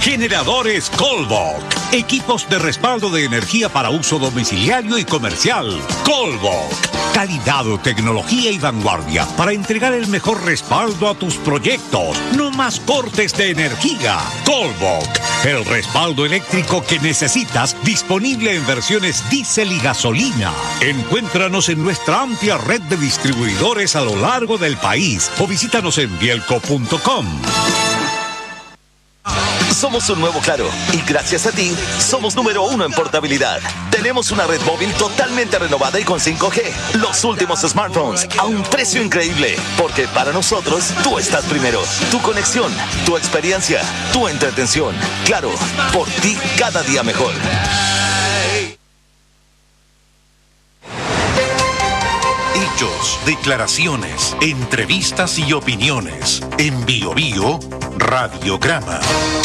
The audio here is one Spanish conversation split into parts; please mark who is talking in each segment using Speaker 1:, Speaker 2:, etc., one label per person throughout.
Speaker 1: Generadores Colbok. Equipos de respaldo de energía para uso domiciliario y comercial. Colbok. Calidad, tecnología y vanguardia para entregar el mejor respaldo a tus proyectos. No más cortes de energía. Colbok. El respaldo eléctrico que necesitas, disponible en versiones diésel y gasolina. Encuéntranos en nuestra amplia red de distribuidores a lo largo del país o visítanos en bielco.com.
Speaker 2: Somos un nuevo Claro y gracias a ti somos número 1 en portabilidad. Tenemos una red móvil totalmente renovada y con 5G. Los últimos smartphones a un precio increíble. Porque para nosotros tú estás primero. Tu conexión, tu experiencia, tu entretención. Claro, por ti cada día mejor.
Speaker 3: Hechos, declaraciones, entrevistas y opiniones. En Bio Bio, Radiograma.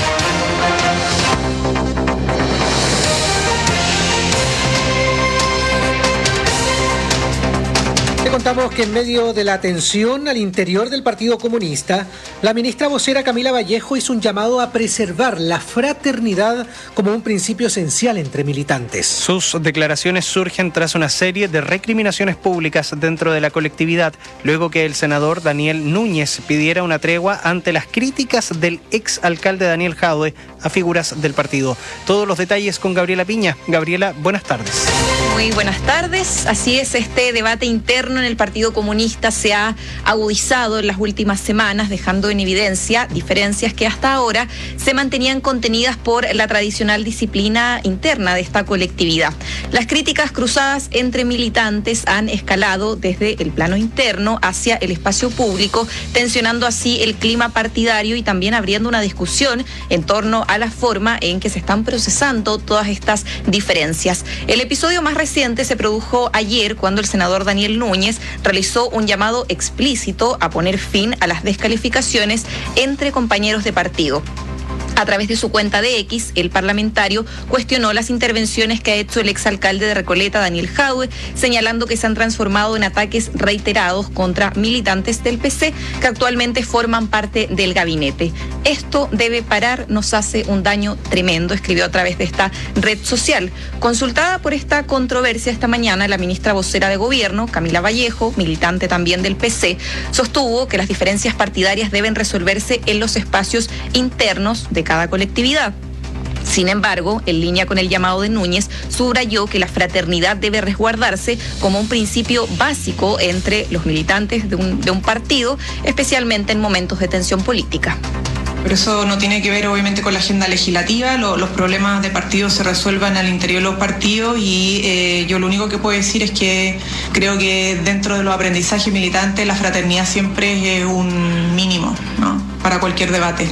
Speaker 4: Te contamos que en medio de la tensión al interior del Partido Comunista, la ministra vocera Camila Vallejo hizo un llamado a preservar la fraternidad como un principio esencial entre militantes.
Speaker 5: Sus declaraciones surgen tras una serie de recriminaciones públicas dentro de la colectividad, luego que el senador Daniel Núñez pidiera una tregua ante las críticas del exalcalde Daniel Jadue a figuras del partido. Todos los detalles con Gabriela Piña. Gabriela, buenas tardes.
Speaker 6: Muy buenas tardes. Así es, este debate interno en el Partido Comunista se ha agudizado en las últimas semanas, dejando en evidencia diferencias que hasta ahora se mantenían contenidas por la tradicional disciplina interna de esta colectividad. Las críticas cruzadas entre militantes han escalado desde el plano interno hacia el espacio público, tensionando así el clima partidario y también abriendo una discusión en torno a la forma en que se están procesando todas estas diferencias. El episodio más reciente se produjo ayer cuando el senador Daniel Núñez realizó un llamado explícito a poner fin a las descalificaciones entre compañeros de partido. A través de su cuenta de X, el parlamentario cuestionó las intervenciones que ha hecho el exalcalde de Recoleta, Daniel Jadue, señalando que se han transformado en ataques reiterados contra militantes del PC que actualmente forman parte del gabinete. Esto debe parar, nos hace un daño tremendo, escribió a través de esta red social. Consultada por esta controversia esta mañana, la ministra vocera de Gobierno, Camila Vallejo, militante también del PC, sostuvo que las diferencias partidarias deben resolverse en los espacios internos de cada colectividad. Sin embargo, en línea con el llamado de Núñez, subrayó que la fraternidad debe resguardarse como un principio básico entre los militantes de un partido, especialmente en momentos de tensión política.
Speaker 7: Pero eso no tiene que ver obviamente con la agenda legislativa, los problemas de partido se resuelvan al interior de los partidos y yo lo único que puedo decir es que creo que dentro de los aprendizajes militantes la fraternidad siempre es un mínimo, ¿no?, para cualquier debate.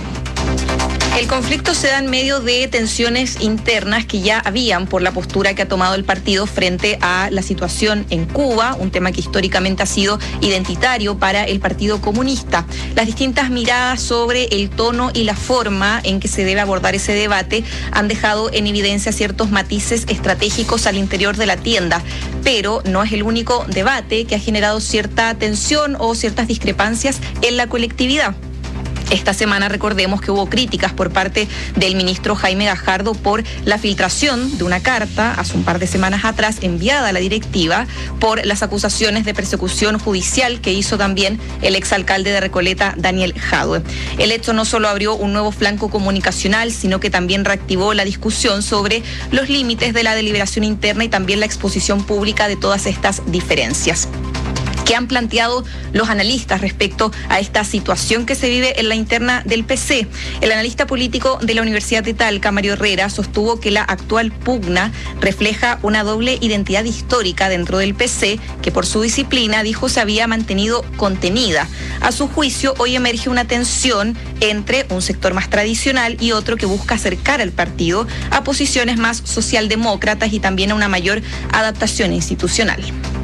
Speaker 6: El conflicto se da en medio de tensiones internas que ya habían por la postura que ha tomado el partido frente a la situación en Cuba, un tema que históricamente ha sido identitario para el Partido Comunista. Las distintas miradas sobre el tono y la forma en que se debe abordar ese debate han dejado en evidencia ciertos matices estratégicos al interior de la tienda, pero no es el único debate que ha generado cierta tensión o ciertas discrepancias en la colectividad. Esta semana recordemos que hubo críticas por parte del ministro Jaime Gajardo por la filtración de una carta hace un par de semanas atrás enviada a la directiva por las acusaciones de persecución judicial que hizo también el exalcalde de Recoleta, Daniel Jadue. El hecho no solo abrió un nuevo flanco comunicacional, sino que también reactivó la discusión sobre los límites de la deliberación interna y también la exposición pública de todas estas diferencias. ¿Qué han planteado los analistas respecto a esta situación que se vive en la interna del PC? El analista político de la Universidad de Talca, Mario Herrera, sostuvo que la actual pugna refleja una doble identidad histórica dentro del PC que por su disciplina, dijo, se había mantenido contenida. A su juicio, hoy emerge una tensión entre un sector más tradicional y otro que busca acercar al partido a posiciones más socialdemócratas y también a una mayor adaptación institucional.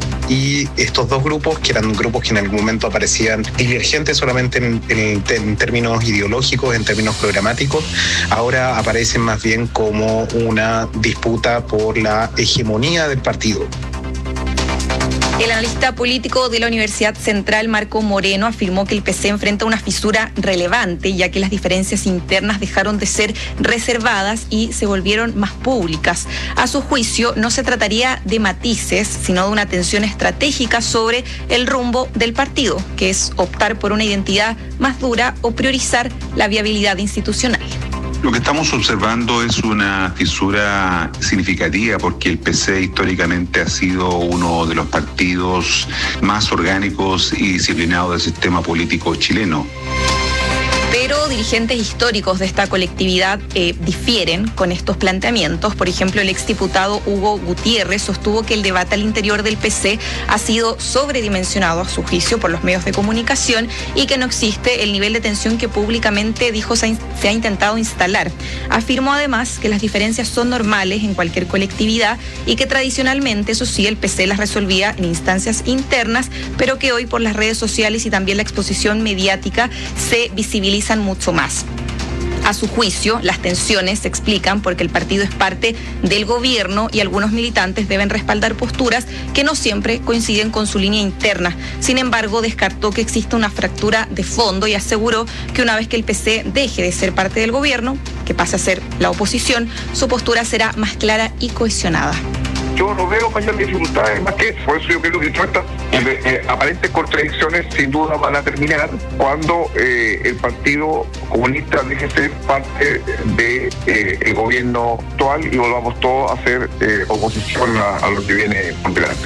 Speaker 8: Y estos dos grupos, que eran grupos que en algún momento aparecían divergentes solamente en términos ideológicos, en términos programáticos, ahora aparecen más bien como una disputa por la hegemonía del partido.
Speaker 6: El analista político de la Universidad Central, Marco Moreno, afirmó que el PC enfrenta una fisura relevante, ya que las diferencias internas dejaron de ser reservadas y se volvieron más públicas. A su juicio, no se trataría de matices, sino de una tensión estratégica sobre el rumbo del partido, que es optar por una identidad más dura o priorizar la viabilidad institucional.
Speaker 9: Lo que estamos observando es una fisura significativa porque el PC históricamente ha sido uno de los partidos más orgánicos y disciplinados del sistema político chileno.
Speaker 6: Pero dirigentes históricos de esta colectividad difieren con estos planteamientos. Por ejemplo, el exdiputado Hugo Gutiérrez sostuvo que el debate al interior del PC ha sido sobredimensionado a su juicio por los medios de comunicación y que no existe el nivel de tensión que públicamente dijo se ha intentado instalar. Afirmó además que las diferencias son normales en cualquier colectividad y que tradicionalmente, eso sí, el PC las resolvía en instancias internas, pero que hoy por las redes sociales y también la exposición mediática se visibiliza mucho más. A su juicio, las tensiones se explican porque el partido es parte del gobierno y algunos militantes deben respaldar posturas que no siempre coinciden con su línea interna. Sin embargo, descartó que exista una fractura de fondo y aseguró que una vez que el PC deje de ser parte del gobierno, que pase a ser la oposición, su postura será más clara y cohesionada.
Speaker 10: Yo no veo mayor dificultades más que eso. Por eso yo creo que todas estas aparentes contradicciones sin duda van a terminar cuando el Partido Comunista deje de ser parte del gobierno actual y volvamos todos a hacer oposición a lo que viene por delante.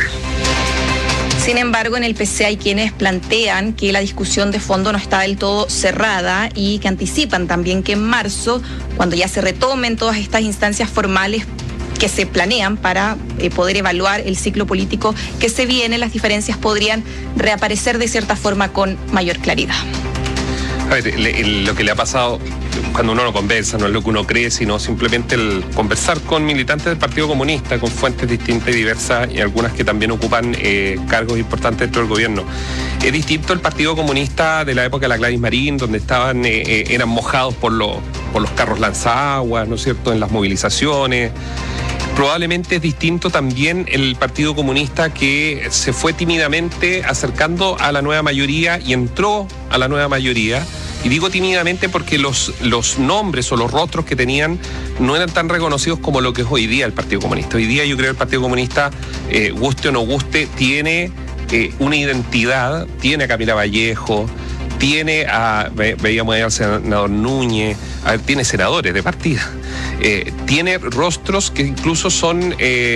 Speaker 6: Sin embargo, en el PC hay quienes plantean que la discusión de fondo no está del todo cerrada y que anticipan también que en marzo, cuando ya se retomen todas estas instancias formales que se planean para poder evaluar el ciclo político que se viene, las diferencias podrían reaparecer de cierta forma con mayor claridad.
Speaker 11: A ver, lo que le ha pasado cuando uno no conversa, no es lo que uno cree, sino simplemente el conversar con militantes del Partido Comunista, con fuentes distintas y diversas, y algunas que también ocupan cargos importantes dentro del gobierno. Es distinto el Partido Comunista de la época de la Gladys Marín, donde eran mojados por los carros lanzaguas, ¿no es cierto?, en las movilizaciones. Probablemente es distinto también el Partido Comunista que se fue tímidamente acercando a la nueva mayoría y entró a la nueva mayoría. Y digo tímidamente porque los nombres o los rostros que tenían no eran tan reconocidos como lo que es hoy día el Partido Comunista. Hoy día yo creo que el Partido Comunista, guste o no guste, tiene una identidad, tiene a Camila Vallejo, tiene veíamos ahí al senador Núñez, tiene senadores de partida, tiene rostros que incluso son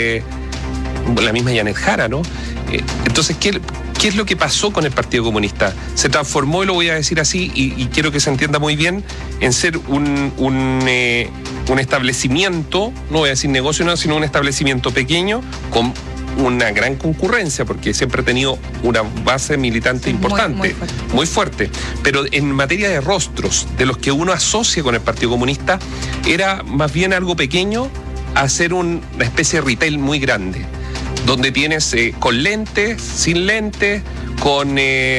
Speaker 11: la misma Janet Jara, ¿no? Entonces, ¿qué es lo que pasó con el Partido Comunista? Se transformó, y lo voy a decir así, y quiero que se entienda muy bien, en ser un establecimiento, no voy a decir negocio, no, sino un establecimiento pequeño con una gran concurrencia, porque siempre ha tenido una base militante importante, muy fuerte. Pero en materia de rostros, de los que uno asocia con el Partido Comunista, era más bien algo pequeño a ser una especie de retail muy grande, donde tienes con lentes, sin lentes, con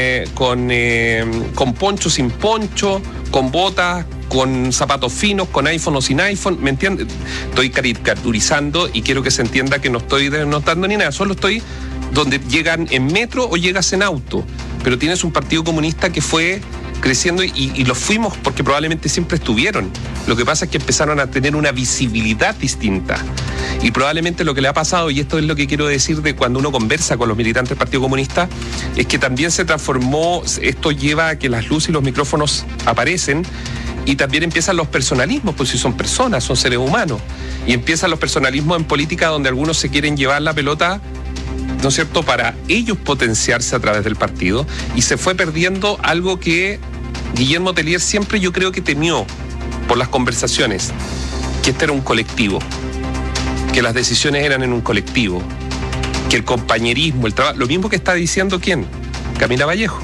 Speaker 11: poncho, sin poncho, con botas, con zapatos finos, con iPhone o sin iPhone, ¿me entiendes? Estoy caricaturizando y quiero que se entienda que no estoy denotando ni nada, solo estoy donde llegan en metro o llegas en auto, pero tienes un Partido Comunista que fue creciendo y lo fuimos porque probablemente siempre estuvieron. Lo que pasa es que empezaron a tener una visibilidad distinta. Y probablemente lo que le ha pasado, y esto es lo que quiero decir de cuando uno conversa con los militantes del Partido Comunista, es que también se transformó, esto lleva a que las luces y los micrófonos aparecen, y también empiezan los personalismos, pues si son personas, son seres humanos, y empiezan los personalismos en política donde algunos se quieren llevar la pelota, ¿no es cierto?, para ellos potenciarse a través del partido, y se fue perdiendo algo que Guillermo Tellier siempre yo creo que temió por las conversaciones, que este era un colectivo, que las decisiones eran en un colectivo, que el compañerismo, el trabajo, lo mismo que está diciendo ¿quién? Camila Vallejo.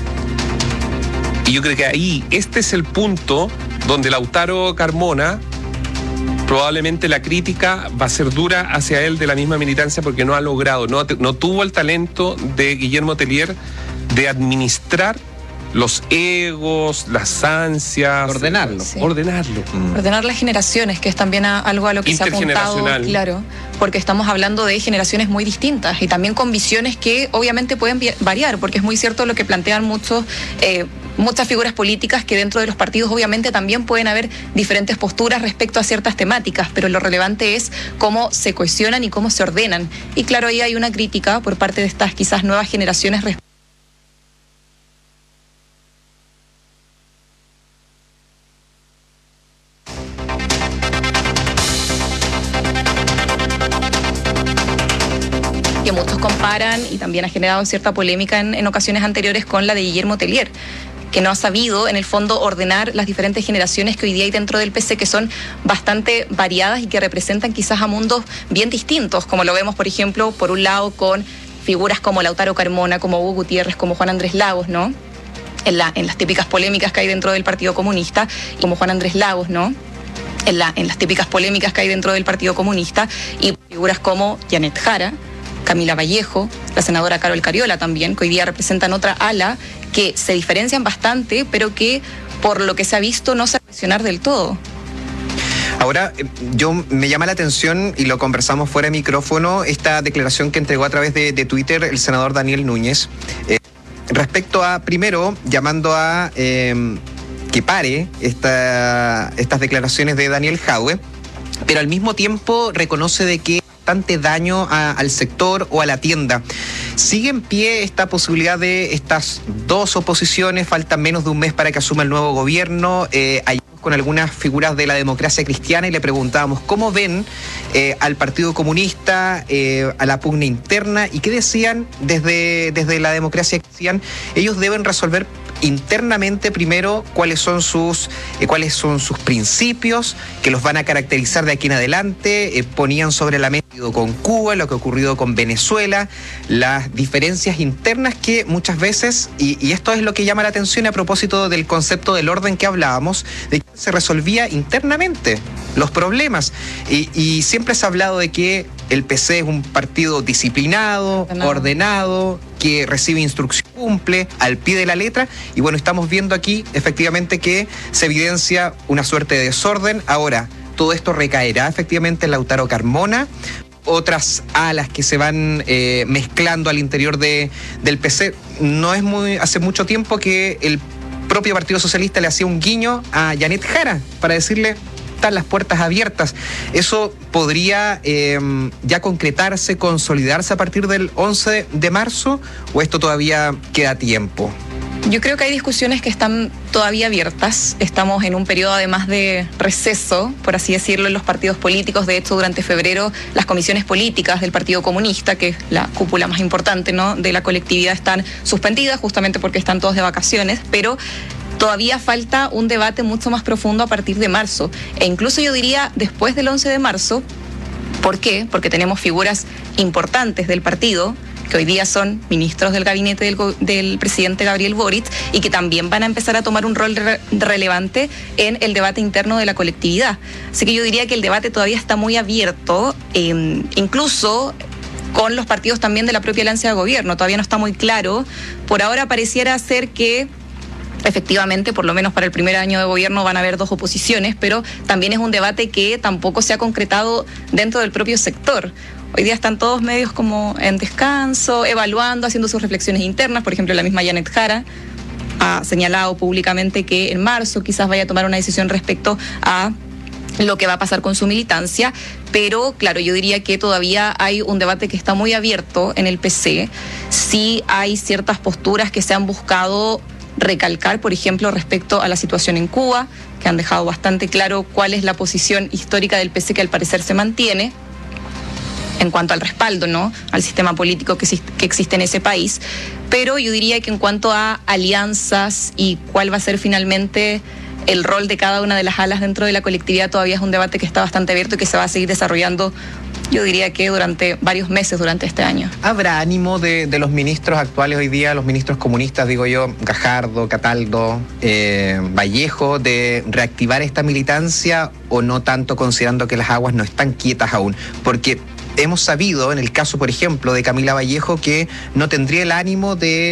Speaker 11: Y yo creo que ahí, este es el punto donde Lautaro Carmona, probablemente la crítica va a ser dura hacia él de la misma militancia porque no ha logrado, no tuvo el talento de Guillermo Tellier de administrar los egos, las ansias.
Speaker 12: Ordenarlo.
Speaker 6: Sí.
Speaker 11: Ordenarlo.
Speaker 6: Ordenar las generaciones, que es también algo a lo que se ha apuntado, claro, porque estamos hablando de generaciones muy distintas y también con visiones que obviamente pueden variar, porque es muy cierto lo que plantean muchas figuras políticas, que dentro de los partidos obviamente también pueden haber diferentes posturas respecto a ciertas temáticas, pero lo relevante es cómo se cohesionan y cómo se ordenan. Y claro, ahí hay una crítica por parte de estas quizás nuevas generaciones que muchos comparan, y también ha generado cierta polémica en ocasiones anteriores, con la de Guillermo Tellier, que no ha sabido, en el fondo, ordenar las diferentes generaciones que hoy día hay dentro del PC, que son bastante variadas y que representan quizás a mundos bien distintos, como lo vemos, por ejemplo, por un lado con figuras como Lautaro Carmona, como Hugo Gutiérrez, como Juan Andrés Lagos, ¿no? En las típicas polémicas que hay dentro del Partido Comunista, como Juan Andrés Lagos, ¿no? En las típicas polémicas que hay dentro del Partido Comunista, y figuras como Janet Jara, Camila Vallejo, la senadora Carol Cariola también, que hoy día representan otra ala, que se diferencian bastante, pero que por lo que se ha visto no se va a mencionar del todo.
Speaker 12: Ahora, me llama la atención, y lo conversamos fuera de micrófono, esta declaración que entregó a través de Twitter el senador Daniel Núñez, respecto a, primero, llamando a que pare estas declaraciones de Daniel Jadwe, pero al mismo tiempo reconoce de que bastante daño al sector o a la tienda. ¿Sigue en pie esta posibilidad de estas dos oposiciones? Falta menos de un mes para que asuma el nuevo gobierno. Ayer con algunas figuras de la democracia cristiana y le preguntábamos cómo ven al Partido Comunista, a la pugna interna, y qué decían desde la democracia cristiana. Ellos deben resolver internamente primero cuáles son sus principios que los van a caracterizar de aquí en adelante. Ponían sobre la mesa con Cuba, lo que ha ocurrido con Venezuela, las diferencias internas que muchas veces, y esto es lo que llama la atención a propósito del concepto del orden que hablábamos, de que se resolvía internamente los problemas, y siempre se ha hablado de que el PC es un partido disciplinado, ordenado, que recibe instrucción, cumple al pie de la letra, y bueno, estamos viendo aquí efectivamente que se evidencia una suerte de desorden. Ahora, todo esto recaerá efectivamente en Lautaro Carmona, otras alas que se van mezclando al interior del PC. No es hace mucho tiempo que el propio Partido Socialista le hacía un guiño a Janet Jara para decirle: están las puertas abiertas. ¿Eso podría ya concretarse, consolidarse a partir del 11 de marzo, o esto todavía queda tiempo?
Speaker 6: Yo creo que hay discusiones que están todavía abiertas. Estamos en un periodo además de receso, por así decirlo, en los partidos políticos. De hecho, durante febrero las comisiones políticas del Partido Comunista, que es la cúpula más importante, ¿no?, de la colectividad, están suspendidas justamente porque están todos de vacaciones, pero todavía falta un debate mucho más profundo a partir de marzo, e incluso yo diría después del 11 de marzo. ¿Por qué? Porque tenemos figuras importantes del partido que hoy día son ministros del gabinete del presidente Gabriel Boric, y que también van a empezar a tomar un rol relevante en el debate interno de la colectividad. Así que yo diría que el debate todavía está muy abierto, incluso con los partidos también de la propia alianza de gobierno. Todavía no está muy claro. Por ahora pareciera ser que efectivamente, por lo menos para el primer año de gobierno, van a haber dos oposiciones, pero también es un debate que tampoco se ha concretado dentro del propio sector. Hoy día están todos medios como en descanso, evaluando, haciendo sus reflexiones internas. Por ejemplo, la misma Janet Jara ha señalado públicamente que en marzo quizás vaya a tomar una decisión respecto a lo que va a pasar con su militancia, pero claro, yo diría que todavía hay un debate que está muy abierto en el PC. Sí hay ciertas posturas que se han buscado recalcar, por ejemplo, respecto a la situación en Cuba, que han dejado bastante claro cuál es la posición histórica del PC, que al parecer se mantiene en cuanto al respaldo, ¿no?, al sistema político que existe en ese país. Pero yo diría que en cuanto a alianzas y cuál va a ser finalmente el rol de cada una de las alas dentro de la colectividad, todavía es un debate que está bastante abierto y que se va a seguir desarrollando, yo diría que durante varios meses durante este año.
Speaker 12: ¿Habrá ánimo de los ministros actuales hoy día, los ministros comunistas, digo yo, Gajardo, Cataldo, Vallejo, de reactivar esta militancia, o no tanto, considerando que las aguas no están quietas aún? Porque hemos sabido, en el caso, por ejemplo, de Camila Vallejo, que no tendría el ánimo de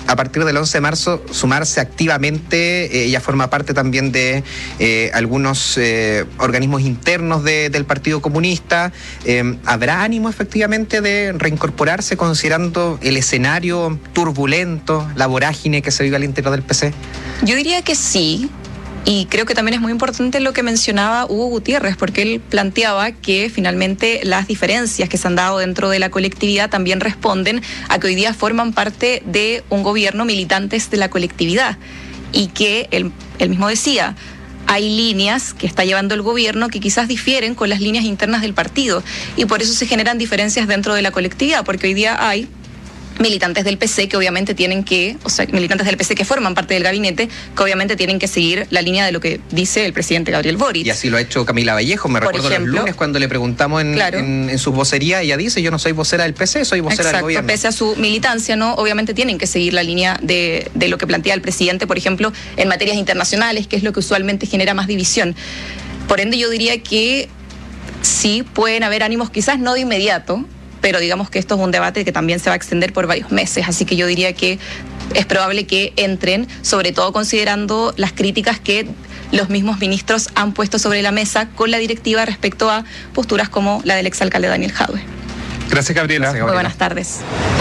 Speaker 12: a partir del 11 de marzo sumarse activamente. Ella forma parte también de algunos organismos internos del Partido Comunista. ¿Habrá ánimo efectivamente de reincorporarse considerando el escenario turbulento, la vorágine que se vive al interior del PC?
Speaker 6: Yo diría que sí. Y creo que también es muy importante lo que mencionaba Hugo Gutiérrez, porque él planteaba que finalmente las diferencias que se han dado dentro de la colectividad también responden a que hoy día forman parte de un gobierno militantes de la colectividad. Y que él mismo decía, hay líneas que está llevando el gobierno que quizás difieren con las líneas internas del partido. Y por eso se generan diferencias dentro de la colectividad, porque hoy día hay militantes del PC que obviamente militantes del PC que forman parte del gabinete, que obviamente tienen que seguir la línea de lo que dice el presidente Gabriel Boric.
Speaker 12: Y así lo ha hecho Camila Vallejo. Me recuerdo los lunes cuando le preguntamos en su vocería, ella dice, yo no soy vocera del PC, soy vocera del gobierno.
Speaker 6: Pese a su militancia, ¿no? Obviamente tienen que seguir la línea de lo que plantea el presidente, por ejemplo, en materias internacionales, que es lo que usualmente genera más división. Por ende, yo diría que sí pueden haber ánimos, quizás no de inmediato, pero digamos que esto es un debate que también se va a extender por varios meses, así que yo diría que es probable que entren, sobre todo considerando las críticas que los mismos ministros han puesto sobre la mesa con la directiva respecto a posturas como la del exalcalde Daniel Jadwe.
Speaker 11: Gracias, Gabriela.
Speaker 6: Muy buenas tardes.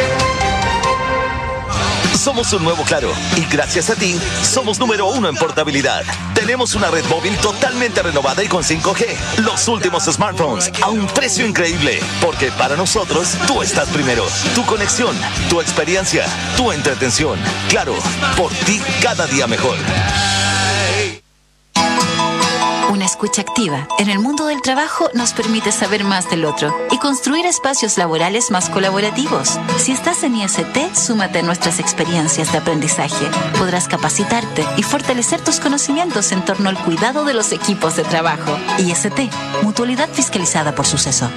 Speaker 2: Somos un nuevo Claro y gracias a ti somos número 1 en portabilidad. Tenemos una red móvil totalmente renovada y con 5G. Los últimos smartphones a un precio increíble. Porque para nosotros tú estás primero. Tu conexión, tu experiencia, tu entretención. Claro, por ti cada día mejor.
Speaker 13: Una escucha activa en el mundo del trabajo nos permite saber más del otro y construir espacios laborales más colaborativos. Si estás en IST, súmate a nuestras experiencias de aprendizaje. Podrás capacitarte y fortalecer tus conocimientos en torno al cuidado de los equipos de trabajo. IST, Mutualidad fiscalizada por Suceso.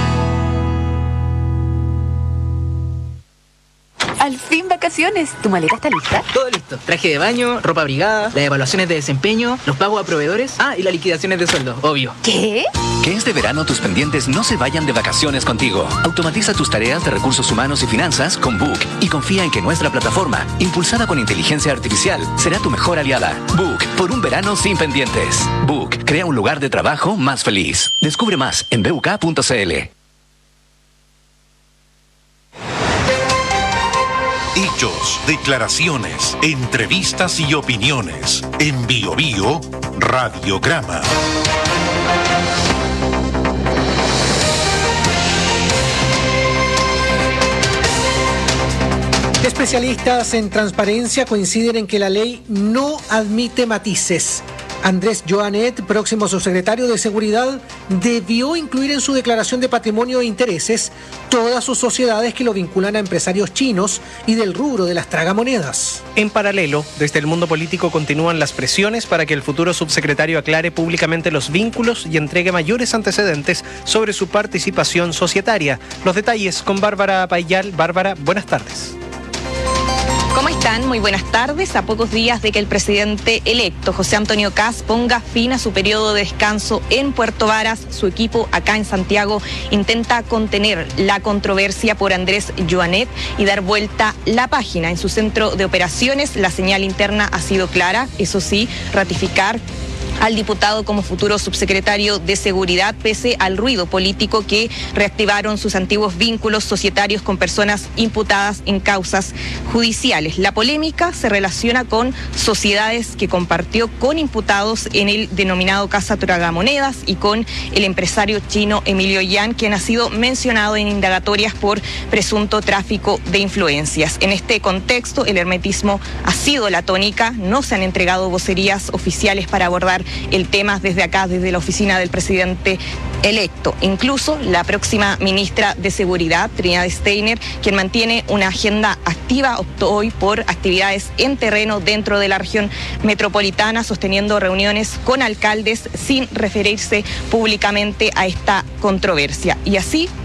Speaker 14: Al fin vacaciones. ¿Tu maleta está lista?
Speaker 15: Todo listo. Traje de baño, ropa abrigada, las evaluaciones de desempeño, los pagos a proveedores, y las liquidaciones de sueldo, obvio.
Speaker 14: ¿Qué?
Speaker 16: Que este verano tus pendientes no se vayan de vacaciones contigo. Automatiza tus tareas de recursos humanos y finanzas con Book y confía en que nuestra plataforma, impulsada con inteligencia artificial, será tu mejor aliada. Book, por un verano sin pendientes. Book, crea un lugar de trabajo más feliz. Descubre más en buk.cl.
Speaker 3: Hechos, declaraciones, entrevistas y opiniones. En BioBio, Radiograma.
Speaker 4: Especialistas en transparencia coinciden en que la ley no admite matices. Andrés Joanet, próximo subsecretario de Seguridad, debió incluir en su declaración de patrimonio e intereses todas sus sociedades que lo vinculan a empresarios chinos y del rubro de las tragamonedas.
Speaker 5: En paralelo, desde el mundo político continúan las presiones para que el futuro subsecretario aclare públicamente los vínculos y entregue mayores antecedentes sobre su participación societaria. Los detalles con Bárbara Payal. Bárbara, buenas tardes.
Speaker 6: ¿Cómo están? Muy buenas tardes. A pocos días de que el presidente electo, José Antonio Kast, ponga fin a su periodo de descanso en Puerto Varas, su equipo acá en Santiago intenta contener la controversia por Andrés Joanet y dar vuelta la página. En su centro de operaciones, la señal interna ha sido clara, eso sí, ratificar al diputado como futuro subsecretario de Seguridad, pese al ruido político que reactivaron sus antiguos vínculos societarios con personas imputadas en causas judiciales. La polémica se relaciona con sociedades que compartió con imputados en el denominado Casa Tragamonedas y con el empresario chino Emilio Yang, quien ha sido mencionado en indagatorias por presunto tráfico de influencias. En este contexto, el hermetismo ha sido la tónica, no se han entregado vocerías oficiales para abordar el tema desde acá, desde la oficina del presidente electo. Incluso la próxima ministra de Seguridad, Trinidad Steiner, quien mantiene una agenda activa, optó hoy por actividades en terreno dentro de la región metropolitana, sosteniendo reuniones con alcaldes sin referirse públicamente a esta controversia. Y así,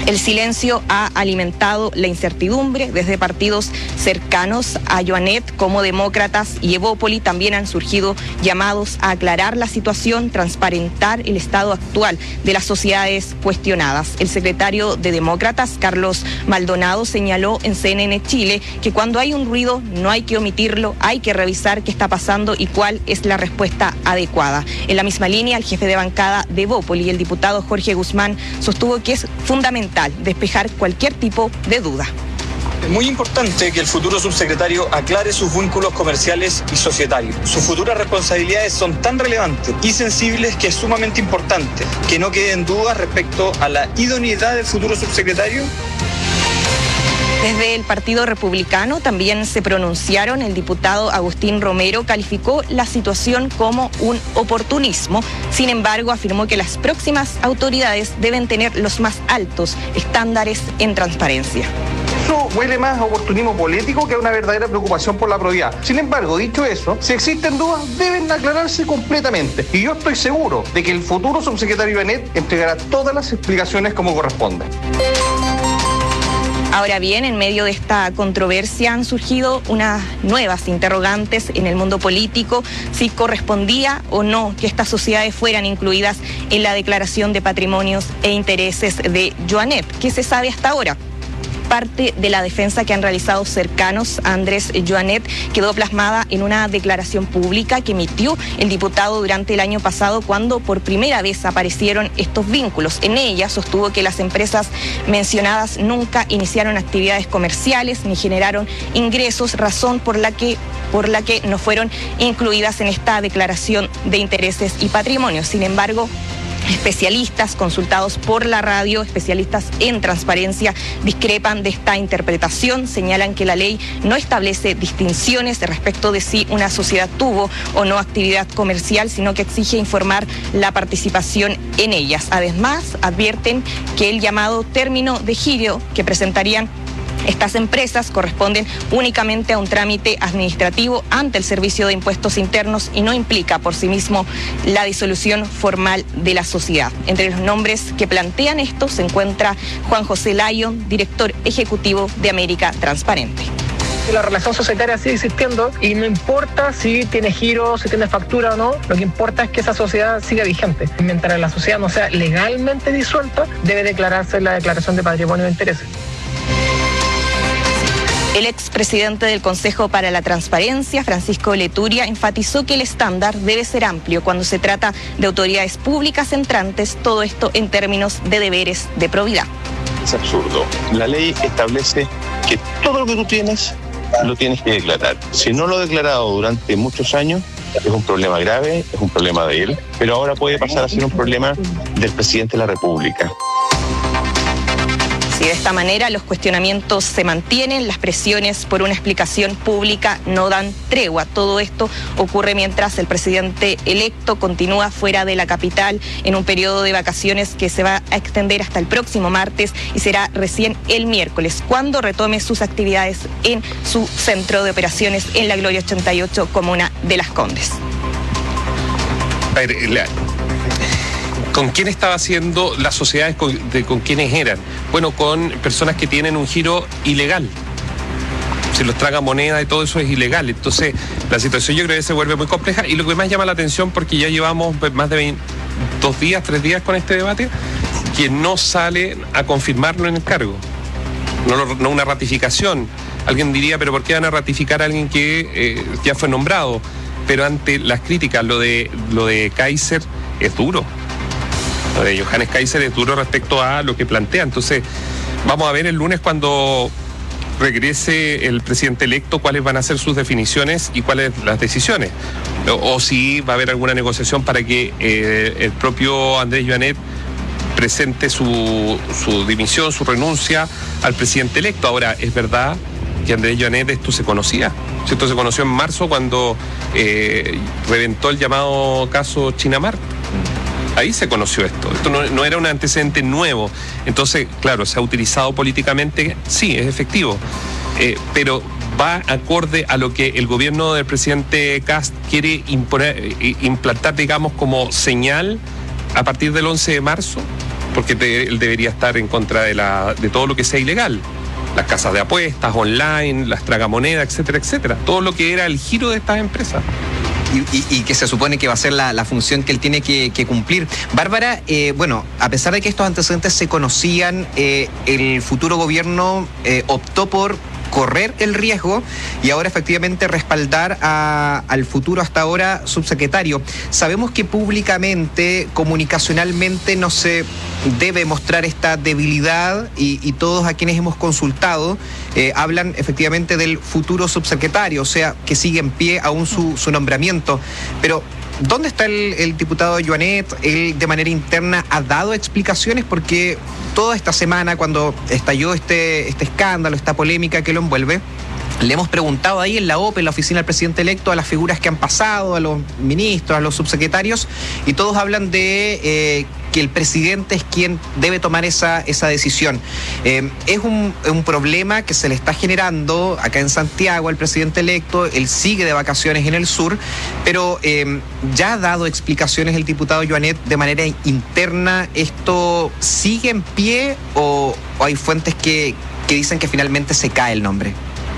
Speaker 6: El silencio ha alimentado la incertidumbre. Desde partidos cercanos a Joanet como Demócratas y Evópoli también han surgido llamados a aclarar la situación, transparentar el estado actual de las sociedades cuestionadas. El secretario de Demócratas, Carlos Maldonado, señaló en CNN Chile que cuando hay un ruido no hay que omitirlo, hay que revisar qué está pasando y cuál es la respuesta adecuada. En la misma línea, el jefe de bancada de Evópoli, el diputado Jorge Guzmán, sostuvo que es fundamental despejar cualquier tipo de duda.
Speaker 17: Es muy importante que el futuro subsecretario aclare sus vínculos comerciales y societarios. Sus futuras responsabilidades son tan relevantes y sensibles que es sumamente importante que no queden dudas respecto a la idoneidad del futuro subsecretario.
Speaker 6: Desde el Partido Republicano también se pronunciaron. El diputado Agustín Romero calificó la situación como un oportunismo. Sin embargo, afirmó que las próximas autoridades deben tener los más altos estándares en transparencia.
Speaker 18: Eso huele más a oportunismo político que a una verdadera preocupación por la probidad. Sin embargo, dicho eso, si existen dudas, deben aclararse completamente. Y yo estoy seguro de que el futuro subsecretario Joanet entregará todas las explicaciones como corresponde.
Speaker 6: Ahora bien, en medio de esta controversia han surgido unas nuevas interrogantes en el mundo político, si correspondía o no que estas sociedades fueran incluidas en la declaración de patrimonios e intereses de Joanet. ¿Qué se sabe hasta ahora? Parte de la defensa que han realizado cercanos a Andrés Joanet quedó plasmada en una declaración pública que emitió el diputado durante el año pasado cuando por primera vez aparecieron estos vínculos. En ella sostuvo que las empresas mencionadas nunca iniciaron actividades comerciales ni generaron ingresos, razón por la que no fueron incluidas en esta declaración de intereses y patrimonios. Sin embargo, especialistas consultados por la radio, especialistas en transparencia, discrepan de esta interpretación. Señalan que la ley no establece distinciones respecto de si una sociedad tuvo o no actividad comercial, sino que exige informar la participación en ellas. Además, advierten que el llamado término de giro que presentarían estas empresas corresponden únicamente a un trámite administrativo ante el Servicio de Impuestos Internos y no implica por sí mismo la disolución formal de la sociedad. Entre los nombres que plantean esto se encuentra Juan José Lyon, director ejecutivo de América Transparente.
Speaker 19: La relación societaria sigue existiendo y no importa si tiene giro, si tiene factura o no, lo que importa es que esa sociedad siga vigente. Mientras la sociedad no sea legalmente disuelta, debe declararse la declaración de patrimonio de intereses.
Speaker 6: El expresidente del Consejo para la Transparencia, Francisco Leturia, enfatizó que el estándar debe ser amplio cuando se trata de autoridades públicas entrantes, todo esto en términos de deberes de probidad.
Speaker 20: Es absurdo. La ley establece que todo lo que tú tienes, lo tienes que declarar. Si no lo he declarado durante muchos años, es un problema grave, es un problema de él, pero ahora puede pasar a ser un problema del presidente de la República.
Speaker 6: Y de esta manera los cuestionamientos se mantienen, las presiones por una explicación pública no dan tregua. Todo esto ocurre mientras el presidente electo continúa fuera de la capital en un periodo de vacaciones que se va a extender hasta el próximo martes y será recién el miércoles cuando retome sus actividades en su centro de operaciones en la Gloria 88, comuna de Las Condes.
Speaker 11: A ver, ¿con quién estaba haciendo las sociedades? ¿Con quiénes eran? Bueno, con personas que tienen un giro ilegal. Se los traga moneda y todo eso es ilegal. Entonces, la situación yo creo que se vuelve muy compleja. Y lo que más llama la atención, porque ya llevamos más de 3 días con este debate, que no sale a confirmarlo en el cargo. No una ratificación. Alguien diría, pero ¿por qué van a ratificar a alguien que ya fue nombrado? Pero ante las críticas, lo de Kaiser es duro. Lo de Johannes Kaiser es duro respecto a lo que plantea. Entonces, vamos a ver el lunes cuando regrese el presidente electo cuáles van a ser sus definiciones y cuáles las decisiones. O si va a haber alguna negociación para que el propio Andrés Joanet presente su dimisión, su renuncia al presidente electo. Ahora, es verdad que Andrés Joanet esto se conocía. Esto se conoció en marzo cuando reventó el llamado caso Chinamar. Ahí se conoció esto. Esto no era un antecedente nuevo. Entonces, claro, se ha utilizado políticamente, sí, es efectivo. Pero va acorde a lo que el gobierno del presidente Kast quiere implantar, digamos, como señal a partir del 11 de marzo. porque él debería estar en contra de todo lo que sea ilegal. Las casas de apuestas, online, las tragamonedas, etcétera, etcétera. Todo lo que era el giro de estas empresas.
Speaker 12: Y que se supone que va a ser la función que él tiene que cumplir. Bárbara, bueno, a pesar de que estos antecedentes se conocían, el futuro gobierno optó por correr el riesgo y ahora efectivamente respaldar al futuro hasta ahora subsecretario. Sabemos que públicamente, comunicacionalmente no se debe mostrar esta debilidad y todos a quienes hemos consultado hablan efectivamente del futuro subsecretario, o sea, que sigue en pie aún su nombramiento. Pero ¿dónde está el diputado Joanet? Él de manera interna ha dado explicaciones porque toda esta semana, cuando estalló este escándalo, esta polémica que lo envuelve, le hemos preguntado ahí en la OPE, en la oficina del presidente electo, a las figuras que han pasado, a los ministros, a los subsecretarios, y todos hablan de que el presidente es quien debe tomar esa decisión. Es un problema que se le está generando acá en Santiago al presidente electo. Él sigue de vacaciones en el sur, pero ya ha dado explicaciones el diputado Joanet de manera interna. ¿Esto sigue en pie o hay fuentes que dicen que finalmente se cae el nombre?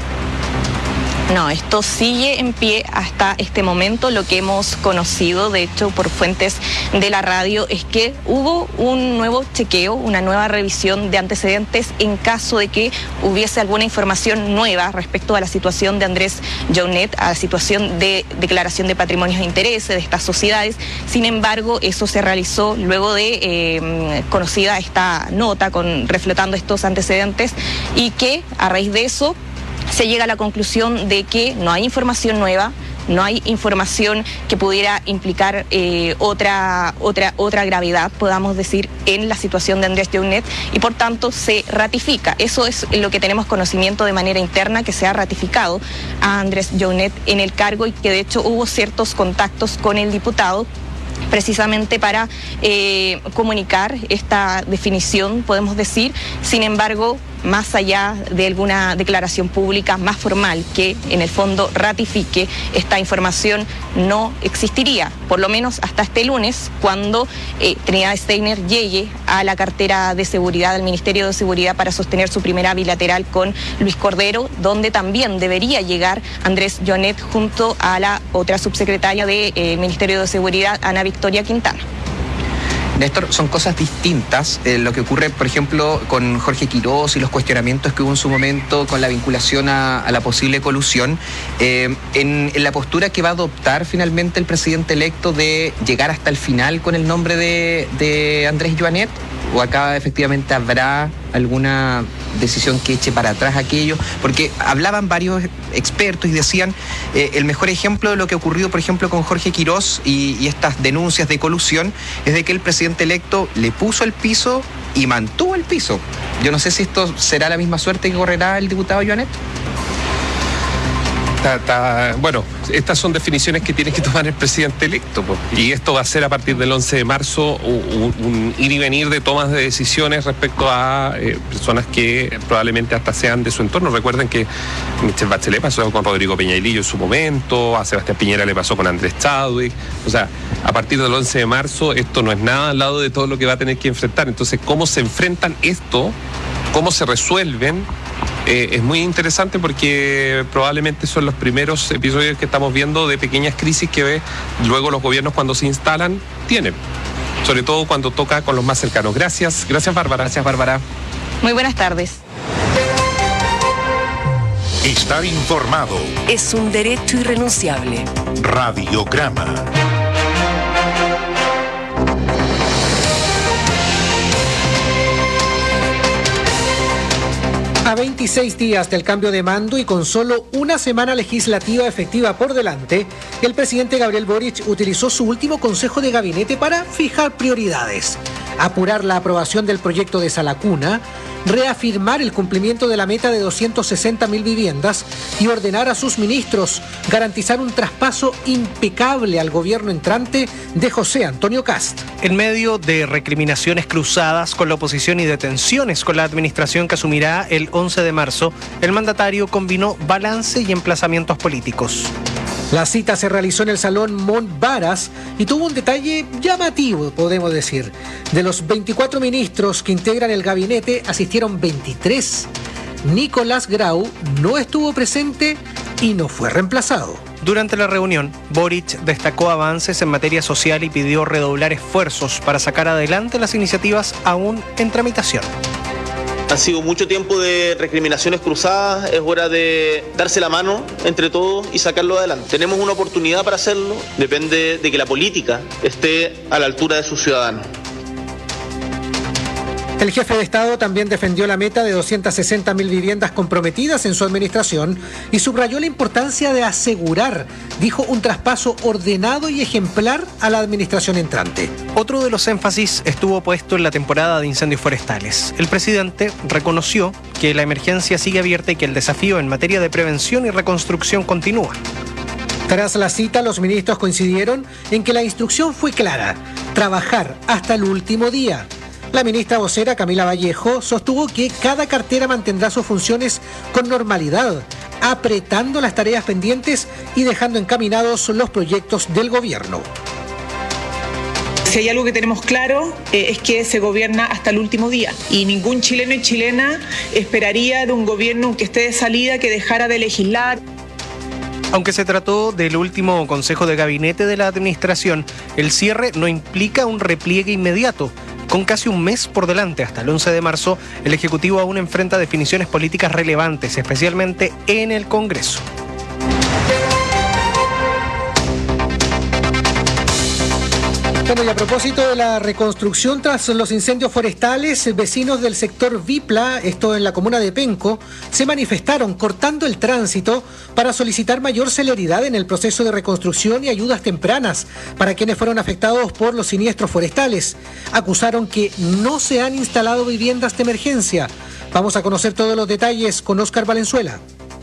Speaker 6: No, esto sigue en pie hasta este momento. Lo que hemos conocido, de hecho, por fuentes de la radio, es que hubo un nuevo chequeo, una nueva revisión de antecedentes en caso de que hubiese alguna información nueva respecto a la situación de Andrés Joanet, a la situación de declaración de patrimonios e intereses de estas sociedades. Sin embargo, eso se realizó luego de conocida esta nota reflotando estos antecedentes y que a raíz de eso se llega a la conclusión de que no hay información nueva, no hay información que pudiera implicar otra gravedad, podamos decir, en la situación de Andrés Joanet, y por tanto se ratifica. Eso es lo que tenemos conocimiento de manera interna, que se ha ratificado a Andrés Joanet en el cargo y que de hecho hubo ciertos contactos con el diputado precisamente para comunicar esta definición, podemos decir. Sin embargo, más allá de alguna declaración pública más formal que en el fondo ratifique esta información, no existiría, por lo menos hasta este lunes, cuando Trinidad Steiner llegue a la cartera de seguridad del Ministerio de Seguridad para sostener su primera bilateral con Luis Cordero, donde también debería llegar Andrés Joanet junto a la otra subsecretaria del Ministerio de Seguridad, Ana Victoria Quintana.
Speaker 12: Néstor, son cosas distintas. Lo que ocurre, por ejemplo, con Jorge Quirós y los cuestionamientos que hubo en su momento con la vinculación a la posible colusión, en la postura que va a adoptar finalmente el presidente electo de llegar hasta el final con el nombre de Andrés Joanet, o acá efectivamente habrá alguna decisión que eche para atrás aquello, porque hablaban varios expertos y decían el mejor ejemplo de lo que ocurrió, por ejemplo, con Jorge Quirós y estas denuncias de colusión es de que el presidente electo le puso el piso y mantuvo el piso. Yo no sé si esto será la misma suerte que correrá el diputado Joanet.
Speaker 11: Bueno, estas son definiciones que tiene que tomar el presidente electo, y esto va a ser a partir del 11 de marzo un ir y venir de tomas de decisiones respecto a personas que probablemente hasta sean de su entorno. Recuerden que Michelle Bachelet pasó con Rodrigo Peñailillo en su momento, a Sebastián Piñera le pasó con Andrés Chadwick. O sea, a partir del 11 de marzo esto no es nada al lado de todo lo que va a tener que enfrentar. Entonces, ¿cómo se enfrentan esto? ¿Cómo se resuelven? Es muy interesante porque probablemente son los primeros episodios que estamos viendo de pequeñas crisis que luego los gobiernos, cuando se instalan, tienen. Sobre todo cuando toca con los más cercanos. Gracias, Bárbara.
Speaker 12: Gracias, Bárbara.
Speaker 6: Muy buenas tardes.
Speaker 3: Estar informado
Speaker 21: es un derecho irrenunciable.
Speaker 3: Radiograma.
Speaker 4: A 26 días del cambio de mando y con solo una semana legislativa efectiva por delante, el presidente Gabriel Boric utilizó su último consejo de gabinete para fijar prioridades, apurar la aprobación del proyecto de Sala Cuna, reafirmar el cumplimiento de la meta de 260.000 viviendas y ordenar a sus ministros garantizar un traspaso impecable al gobierno entrante de José Antonio Kast.
Speaker 5: En medio de recriminaciones cruzadas con la oposición y de tensiones con la administración que asumirá el 11 de marzo, el mandatario combinó balance y emplazamientos políticos.
Speaker 4: La cita se realizó en el Salón Montbaras y tuvo un detalle llamativo, podemos decir. De los 24 ministros que integran el gabinete, asistieron 23. Nicolás Grau no estuvo presente y no fue reemplazado.
Speaker 5: Durante la reunión, Boric destacó avances en materia social y pidió redoblar esfuerzos para sacar adelante las iniciativas aún en tramitación.
Speaker 1: Han sido mucho tiempo de recriminaciones cruzadas, es hora de darse la mano entre todos y sacarlo adelante. Tenemos una oportunidad para hacerlo, depende de que la política esté a la altura de sus ciudadanos.
Speaker 4: El jefe de Estado también defendió la meta de 260.000 viviendas comprometidas en su administración y subrayó la importancia de asegurar, dijo, un traspaso ordenado y ejemplar a la administración entrante.
Speaker 5: Otro de los énfasis estuvo puesto en la temporada de incendios forestales. El presidente reconoció que la emergencia sigue abierta y que el desafío en materia de prevención y reconstrucción continúa.
Speaker 4: Tras la cita, los ministros coincidieron en que la instrucción fue clara: trabajar hasta el último día. La ministra vocera Camila Vallejo sostuvo que cada cartera mantendrá sus funciones con normalidad, apretando las tareas pendientes y dejando encaminados los proyectos del gobierno.
Speaker 7: Si hay algo que tenemos claro es que se gobierna hasta el último día y ningún chileno y chilena esperaría de un gobierno que esté de salida que dejara de legislar.
Speaker 5: Aunque se trató del último consejo de gabinete de la administración, el cierre no implica un repliegue inmediato. Con casi un mes por delante, hasta el 11 de marzo, el Ejecutivo aún enfrenta definiciones políticas relevantes, especialmente en el Congreso.
Speaker 4: Bueno, y a propósito de la reconstrucción tras los incendios forestales, vecinos del sector Vipla, esto en la comuna de Penco, se manifestaron cortando el tránsito para solicitar mayor celeridad en el proceso de reconstrucción y ayudas tempranas para quienes fueron afectados por los siniestros forestales. Acusaron que no se han instalado viviendas de emergencia. Vamos a conocer todos los detalles con Óscar Valenzuela.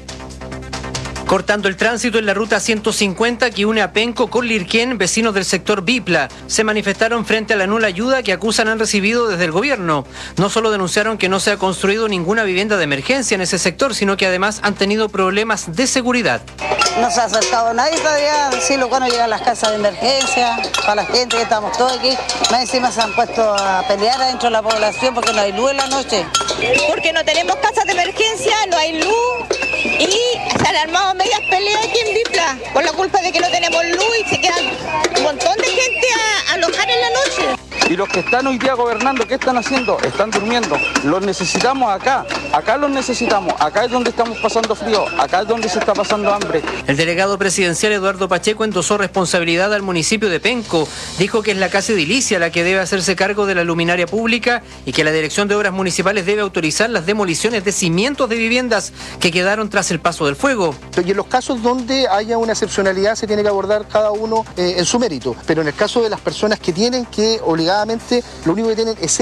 Speaker 22: Cortando el tránsito en la ruta 150 que une a Penco con Lirquén, vecinos del sector Vipla se manifestaron frente a la nula ayuda que acusan han recibido desde el gobierno. No solo denunciaron que no se ha construido ninguna vivienda de emergencia en ese sector, sino que además han tenido problemas de seguridad.
Speaker 23: No se ha acercado nadie todavía, sí, lo bueno llegan las casas de emergencia, para la gente que estamos todos aquí, más encima se han puesto a pelear adentro de la población porque no hay luz en la noche.
Speaker 24: Porque no tenemos casas de emergencia, no hay luz y se han armado medias peleas aquí en Vipla por la culpa de que no tenemos luz y se quedan un montón de gente a alojar en la noche.
Speaker 18: Y los que están hoy día gobernando, ¿qué están haciendo? Están durmiendo. Los necesitamos acá los necesitamos, acá es donde estamos pasando frío, acá es donde se está pasando hambre.
Speaker 22: El delegado presidencial Eduardo Pacheco endosó responsabilidad al municipio de Penco. Dijo que es la Casa Edilicia la que debe hacerse cargo de la luminaria pública y que la Dirección de Obras Municipales debe autorizar las demoliciones de cimientos de viviendas que quedaron tras el paso del fuego.
Speaker 18: Y en los casos donde haya una excepcionalidad se tiene que abordar cada uno en su mérito, pero en el caso de las personas que tienen que obligadamente, lo único que tienen es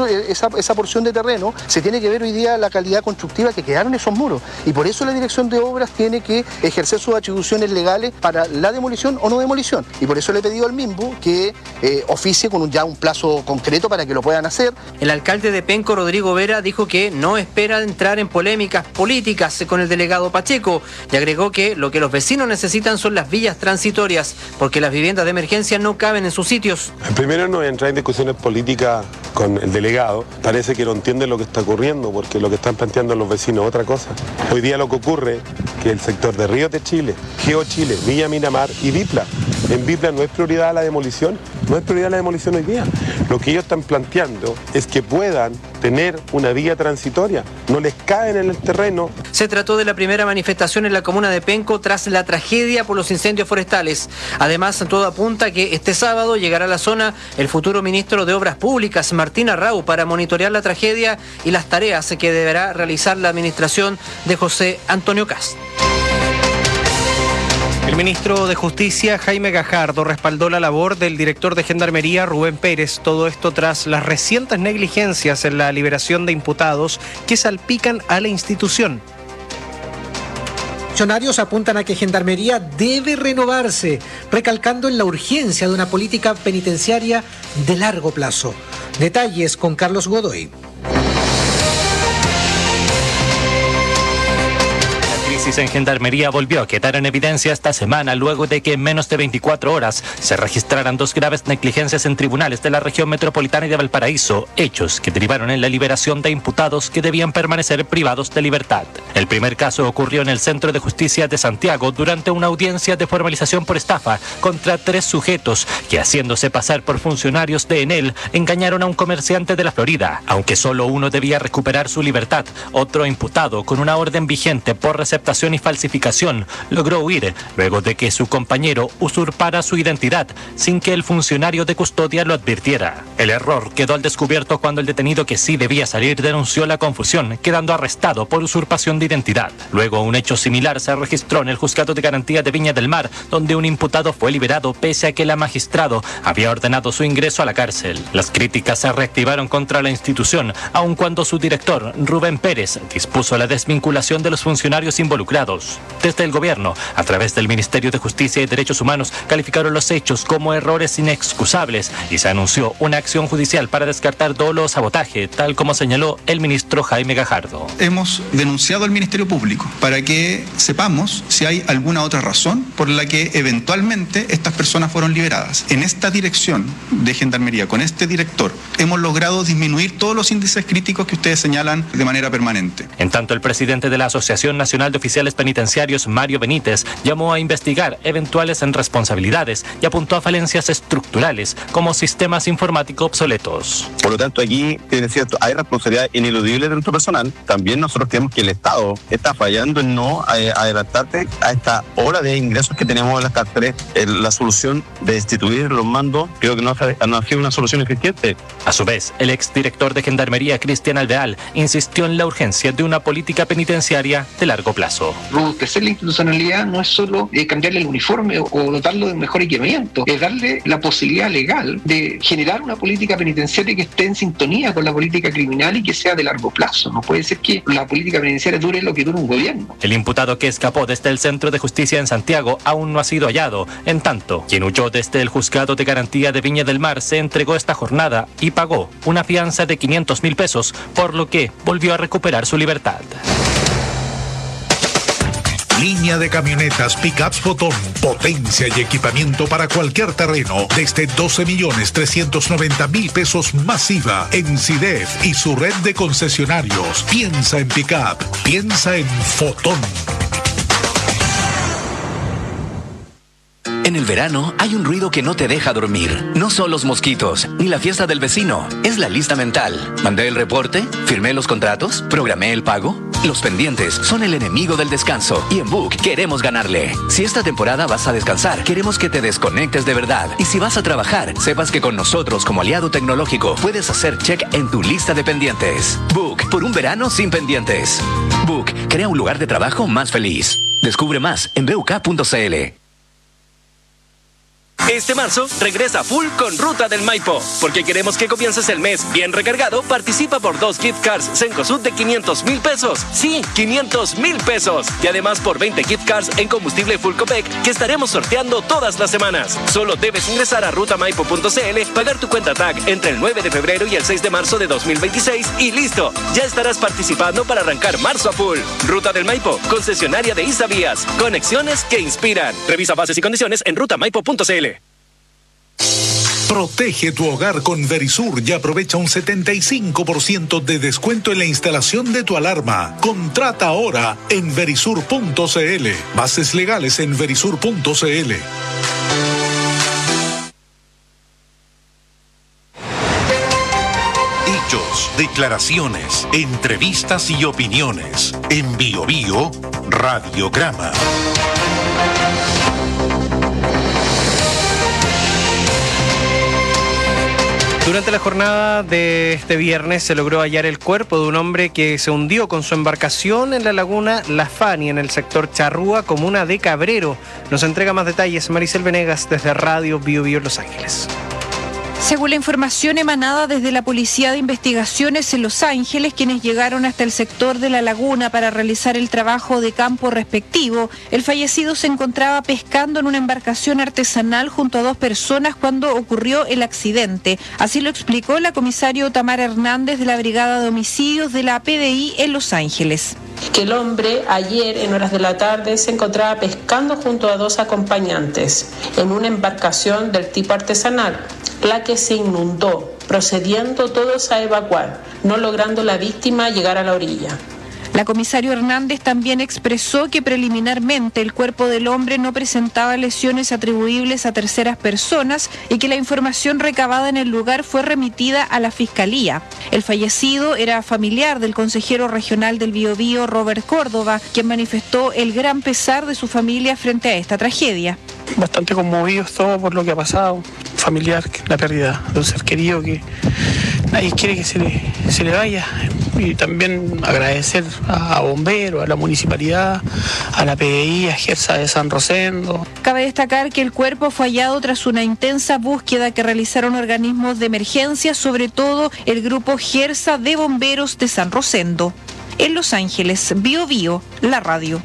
Speaker 18: esa porción de terreno, se tiene que ver hoy día la calidad constructiva que quedaron esos muros y por eso la Dirección de Obras tiene que ejercer sus atribuciones legales para la demolición o no demolición y por eso le he pedido al MIMBU que oficie con ya un plazo concreto para que lo puedan hacer.
Speaker 22: El alcalde de Penco, Rodrigo Vera, dijo que no espera entrar en polémicas políticas con el delegado Pacheco y agregó que lo que los vecinos necesitan son las villas transitorias porque las viviendas de emergencia no caben en sus sitios.
Speaker 25: Primero no voy a entrar en discusiones políticas con el delegado, parece que no entiende lo que está ocurriendo porque lo que están planteando los vecinos es otra cosa. Hoy día lo que ocurre es que el sector de Ríos de Chile, Geo Chile, Villa Miramar y Vipla, en Vipla no es prioridad la demolición, no es prioridad la demolición hoy día. Lo que ellos están planteando es que puedan tener una vía transitoria, no les caen en el terreno.
Speaker 22: Se trató de la primera manifestación en la comuna de Penco tras la tragedia por los incendios forestales. Además, todo apunta a que este sábado llegará a la zona el futuro ministro de Obras Públicas, Martín Arrau, para monitorear la tragedia y las tareas que deberá realizar la administración de José Antonio Kast.
Speaker 5: El ministro de Justicia, Jaime Gajardo, respaldó la labor del director de Gendarmería, Rubén Pérez. Todo esto tras las recientes negligencias en la liberación de imputados que salpican a la institución.
Speaker 4: Funcionarios apuntan a que Gendarmería debe renovarse, recalcando en la urgencia de una política penitenciaria de largo plazo. Detalles con Carlos Godoy.
Speaker 26: La crisis
Speaker 2: crisis en Gendarmería volvió a quedar en evidencia esta semana luego de que en menos de 24 horas se registraran 2 graves negligencias en tribunales de la región metropolitana y de Valparaíso, hechos que derivaron en la liberación de imputados que debían permanecer privados de libertad. El primer caso ocurrió en el Centro de Justicia de Santiago durante una audiencia de formalización por estafa contra 3 sujetos que, haciéndose pasar por funcionarios de Enel, engañaron a un comerciante de la Florida. Aunque solo uno debía recuperar su libertad, otro imputado con una orden vigente por receptación y falsificación logró huir luego de que su compañero usurpara su identidad sin que el funcionario de custodia lo advirtiera. El error quedó al descubierto cuando el detenido que sí debía salir denunció la confusión, quedando arrestado por usurpación de identidad. Luego, un hecho similar se registró en el Juzgado de Garantía de Viña del Mar, donde un imputado fue liberado pese a que el magistrado había ordenado su ingreso a la cárcel. Las críticas se reactivaron contra la institución, aun cuando su director, Rubén Pérez, dispuso la desvinculación de los funcionarios involucrados. Desde el gobierno, a través del Ministerio de Justicia y Derechos Humanos, calificaron los hechos como errores inexcusables y se anunció una acción judicial para descartar dolo o sabotaje, tal como señaló el ministro Jaime Gajardo.
Speaker 8: Hemos denunciado al Ministerio Público para que sepamos si hay alguna otra razón por la que eventualmente estas personas fueron liberadas. En esta dirección de Gendarmería, con este director, hemos logrado disminuir todos los índices críticos que ustedes señalan de manera permanente.
Speaker 2: En tanto, el presidente de la Asociación Nacional de Oficiales Penitenciarios, Mario Benítez, llamó a investigar eventuales responsabilidades y apuntó a falencias estructurales como sistemas informáticos obsoletos.
Speaker 9: Por lo tanto, aquí es cierto, hay responsabilidad ineludible de nuestro personal. También nosotros creemos que el Estado está fallando en no adelantarte a esta hora de ingresos que tenemos en las cárceles. La solución de destituir los mandos creo que no ha sido una solución eficiente.
Speaker 2: A su vez, el exdirector de Gendarmería, Cristian Alvear, insistió en la urgencia de una política penitenciaria de largo plazo.
Speaker 10: Robustecer la institucionalidad no es solo cambiarle el uniforme o dotarlo de un mejor equipamiento, es darle la posibilidad legal de generar una política penitenciaria que esté en sintonía con la política criminal y que sea de largo plazo. No puede ser que la política penitenciaria dure lo que dure un gobierno.
Speaker 2: El imputado que escapó desde el Centro de Justicia en Santiago aún no ha sido hallado. En tanto, quien huyó desde el Juzgado de Garantía de Viña del Mar se entregó esta jornada y pagó una fianza de 500.000 pesos, por lo que volvió a recuperar su libertad.
Speaker 3: Línea de camionetas Pickups Botón, potencia y equipamiento para cualquier terreno, desde 12.390.000 pesos masiva en CIDEF y su red de concesionarios. Piensa en Pickup, piensa en Fotón.
Speaker 16: En el verano hay un ruido que no te deja dormir. No son los mosquitos, ni la fiesta del vecino. Es la lista mental. ¿Mandé el reporte? ¿Firmé los contratos? ¿Programé el pago? Los pendientes son el enemigo del descanso. Y en Book queremos ganarle. Si esta temporada vas a descansar, queremos que te desconectes de verdad. Y si vas a trabajar, sepas que con nosotros como aliado tecnológico puedes hacer check en tu lista de pendientes. Book, por un verano sin pendientes. Book, crea un lugar de trabajo más feliz. Descubre más en buk.cl.
Speaker 13: Este marzo, regresa full con Ruta del Maipo. Porque queremos que comiences el mes bien recargado, participa por 2 gift cards Cencosud de 500.000 pesos. Sí, 500.000 pesos. Y además por 20 gift cards en combustible Full Copec que estaremos sorteando todas las semanas. Solo debes ingresar a rutamaipo.cl, pagar tu cuenta TAG entre el 9 de febrero y el 6 de marzo de 2026 y listo. Ya estarás participando para arrancar marzo a full. Ruta del Maipo, concesionaria de Isavías. Conexiones que inspiran. Revisa bases y condiciones en rutamaipo.cl.
Speaker 3: Protege tu hogar con Verisur y aprovecha un 75% de descuento en la instalación de tu alarma. Contrata ahora en verisur.cl. Bases legales en verisur.cl. Hechos, declaraciones, entrevistas y opiniones. En Bio Bio, Radiograma.
Speaker 5: Durante la jornada de este viernes se logró hallar el cuerpo de un hombre que se hundió con su embarcación en la laguna La Fani, en el sector Charrúa, comuna de Cabrero. Nos entrega más detalles Maricel Venegas desde Radio Bio Bio Los Ángeles.
Speaker 26: Según la información emanada desde la Policía de Investigaciones en Los Ángeles, quienes llegaron hasta el sector de la laguna para realizar el trabajo de campo respectivo, el fallecido se encontraba pescando en una embarcación artesanal junto a 2 personas cuando ocurrió el accidente. Así lo explicó la comisario Tamara Hernández de la Brigada de Homicidios de la PDI en Los Ángeles.
Speaker 11: que el hombre ayer en horas de la tarde se encontraba pescando junto a 2 acompañantes en una embarcación del tipo artesanal, la que se inundó, procediendo todos a evacuar, no logrando la víctima llegar a la orilla.
Speaker 26: La comisario Hernández también expresó que preliminarmente el cuerpo del hombre no presentaba lesiones atribuibles a terceras personas y que la información recabada en el lugar fue remitida a la Fiscalía. El fallecido era familiar del consejero regional del Biobío, Robert Córdoba, quien manifestó el gran pesar de su familia frente a esta tragedia.
Speaker 14: Bastante conmovidos todos por lo que ha pasado, familiar, la pérdida de un ser querido que nadie quiere que se le vaya. Y también agradecer a Bomberos, a la Municipalidad, a la PDI, a Gersa de San Rosendo.
Speaker 26: Cabe destacar que el cuerpo fue hallado tras una intensa búsqueda que realizaron organismos de emergencia, sobre todo el grupo Gersa de Bomberos de San Rosendo. En Los Ángeles, Biobío, la radio.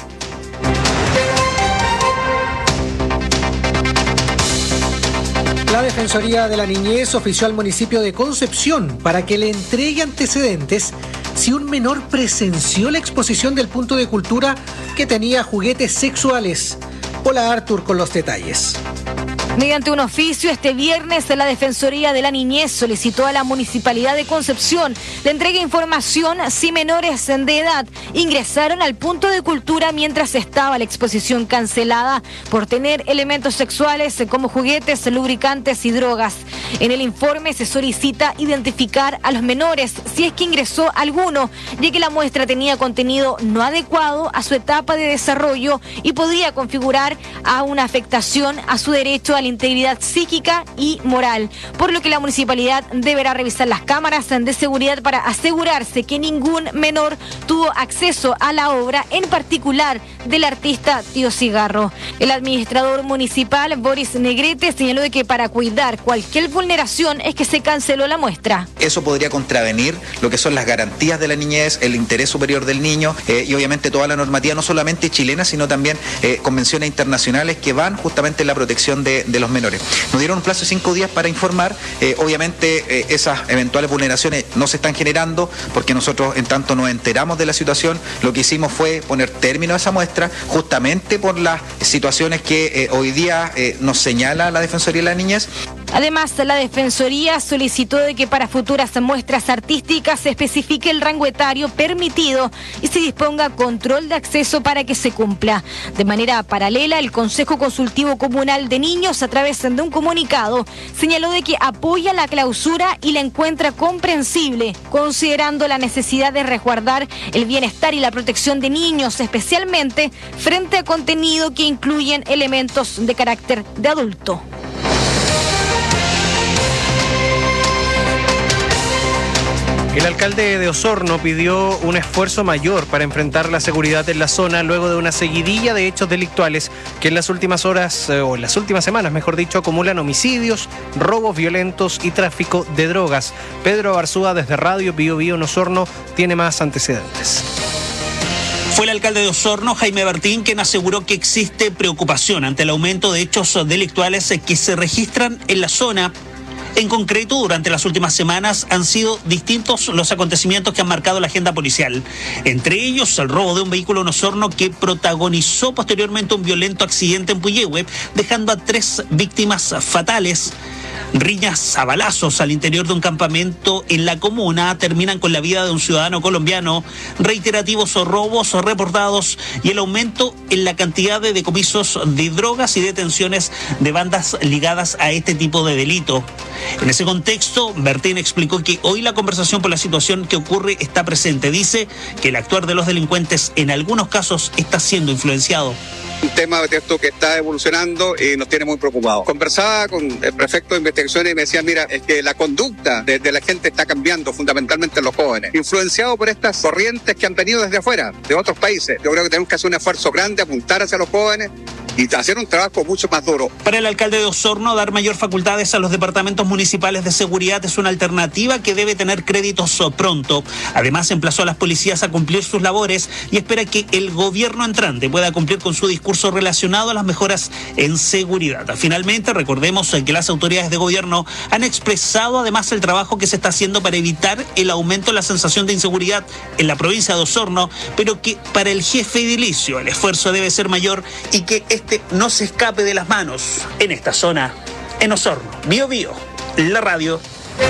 Speaker 4: La Defensoría de la Niñez ofició al municipio de Concepción para que le entregue antecedentes si un menor presenció la exposición del punto de cultura que tenía juguetes sexuales. Hola Artur con los detalles.
Speaker 15: Mediante un oficio, este viernes la Defensoría de la Niñez solicitó a la Municipalidad de Concepción le entregue información si menores de edad ingresaron al punto de cultura mientras estaba la exposición cancelada por tener elementos sexuales como juguetes, lubricantes y drogas. En el informe se solicita identificar a los menores si es que ingresó alguno, ya que la muestra tenía contenido no adecuado a su etapa de desarrollo y podría configurar a una afectación a su derecho a la integridad psíquica y moral, por lo que la municipalidad deberá revisar las cámaras de seguridad para asegurarse que ningún menor tuvo acceso a la obra, en particular del artista Tío Cigarro. El administrador municipal, Boris Negrete, señaló de que para cuidar cualquier vulneración es que se canceló la muestra.
Speaker 17: Eso podría contravenir lo que son las garantías de la niñez, el interés superior del niño y obviamente toda la normativa, no solamente chilena, sino también convenciones internacionales que van justamente en la protección de los menores. Nos dieron un plazo de 5 días para informar. Obviamente esas eventuales vulneraciones no se están generando porque nosotros en tanto nos enteramos de la situación, lo que hicimos fue poner término a esa muestra justamente por las situaciones que hoy día nos señala la Defensoría de la Niñez.
Speaker 15: Además, la Defensoría solicitó de que para futuras muestras artísticas se especifique el rango etario permitido y se disponga control de acceso para que se cumpla. De manera paralela, el Consejo Consultivo Comunal de Niños, a través de un comunicado, señaló de que apoya la clausura y la encuentra comprensible, considerando la necesidad de resguardar el bienestar y la protección de niños, especialmente frente a contenido que incluyen elementos de carácter de adulto.
Speaker 5: El alcalde de Osorno pidió un esfuerzo mayor para enfrentar la seguridad en la zona luego de una seguidilla de hechos delictuales que en las últimas horas, o en las últimas semanas, mejor dicho, acumulan homicidios, robos violentos y tráfico de drogas. Pedro Abarzúa desde Radio Biobío en Osorno tiene más antecedentes.
Speaker 19: Fue el alcalde de Osorno, Jaime Bertín, quien aseguró que existe preocupación ante el aumento de hechos delictuales que se registran en la zona. En concreto, durante las últimas semanas han sido distintos los acontecimientos que han marcado la agenda policial. Entre ellos, el robo de un vehículo en Osorno que protagonizó posteriormente un violento accidente en Puyehue, dejando a 3 víctimas fatales. Riñas a balazos al interior de un campamento en la comuna terminan con la vida de un ciudadano colombiano, reiterativos robos reportados y el aumento en la cantidad de decomisos de drogas y detenciones de bandas ligadas a este tipo de delito. En ese contexto, Bertín explicó que hoy la conversación por la situación que ocurre está presente. Dice que el actuar de los delincuentes en algunos casos está siendo influenciado.
Speaker 20: Un tema de esto que está evolucionando y nos tiene muy preocupados. Conversaba con el prefecto de investigaciones y me decía, mira, es que la conducta de la gente está cambiando, fundamentalmente los jóvenes, influenciado por estas corrientes que han venido desde afuera, de otros países. Yo creo que tenemos que hacer un esfuerzo grande, apuntar hacia los jóvenes y hacer un trabajo mucho más duro.
Speaker 19: Para el alcalde de Osorno, dar mayor facultades a los departamentos municipales de seguridad es una alternativa que debe tener créditos pronto. Además, emplazó a las policías a cumplir sus labores y espera que el gobierno entrante pueda cumplir con su discurso relacionado a las mejoras en seguridad. Finalmente, recordemos que las autoridades de gobierno han expresado además el trabajo que se está haciendo para evitar el aumento de la sensación de inseguridad en la provincia de Osorno, pero que para el jefe edilicio el esfuerzo debe ser mayor y que este no se escape de las manos en esta zona, en Osorno. Bío Bío, la radio.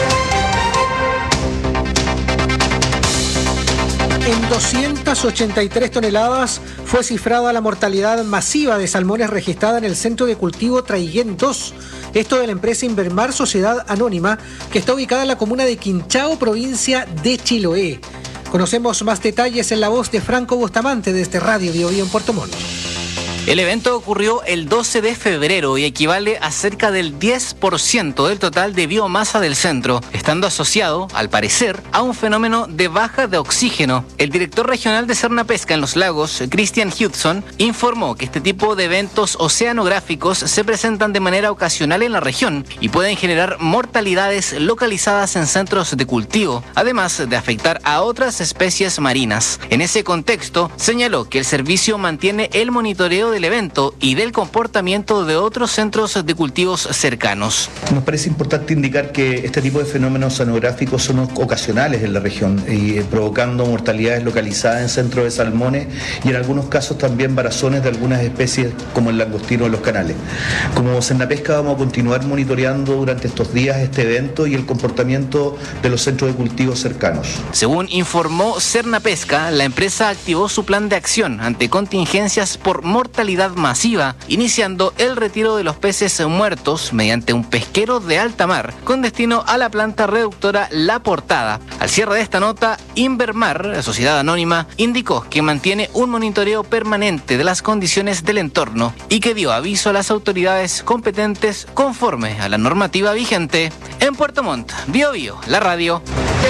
Speaker 4: En 283 toneladas fue cifrada la mortalidad masiva de salmones registrada en el centro de cultivo Traiguén 2. Esto de la empresa Invermar Sociedad Anónima, que está ubicada en la comuna de Quinchao, provincia de Chiloé. Conocemos más detalles en la voz de Franco Bustamante desde Radio Bío Bío en Puerto Montt.
Speaker 1: El evento ocurrió el 12 de febrero y equivale a cerca del 10% del total de biomasa del centro, estando asociado, al parecer, a un fenómeno de baja de oxígeno. El director regional de Cernapesca en los Lagos, Christian Hudson, informó que este tipo de eventos oceanográficos se presentan de manera ocasional en la región y pueden generar mortalidades localizadas en centros de cultivo, además de afectar a otras especies marinas. En ese contexto, señaló que el servicio mantiene el monitoreo del evento y del comportamiento de otros centros de cultivos cercanos.
Speaker 6: Nos parece importante indicar que este tipo de fenómenos oceanográficos son ocasionales en la región y provocando mortalidades localizadas en centros de salmones y en algunos casos también varazones de algunas especies como el langostino de los canales. Como Cernapesca vamos a continuar monitoreando durante estos días este evento y el comportamiento de los centros de cultivos cercanos.
Speaker 1: Según informó Cernapesca, la empresa activó su plan de acción ante contingencias por mortalidad masiva, iniciando el retiro de los peces muertos mediante un pesquero de alta mar con destino a la planta reductora La Portada. Al cierre de esta nota, Invermar, Sociedad Anónima, indicó que mantiene un monitoreo permanente de las condiciones del entorno y que dio aviso a las autoridades competentes conforme a la normativa vigente. En Puerto Montt, Bío Bío, la radio.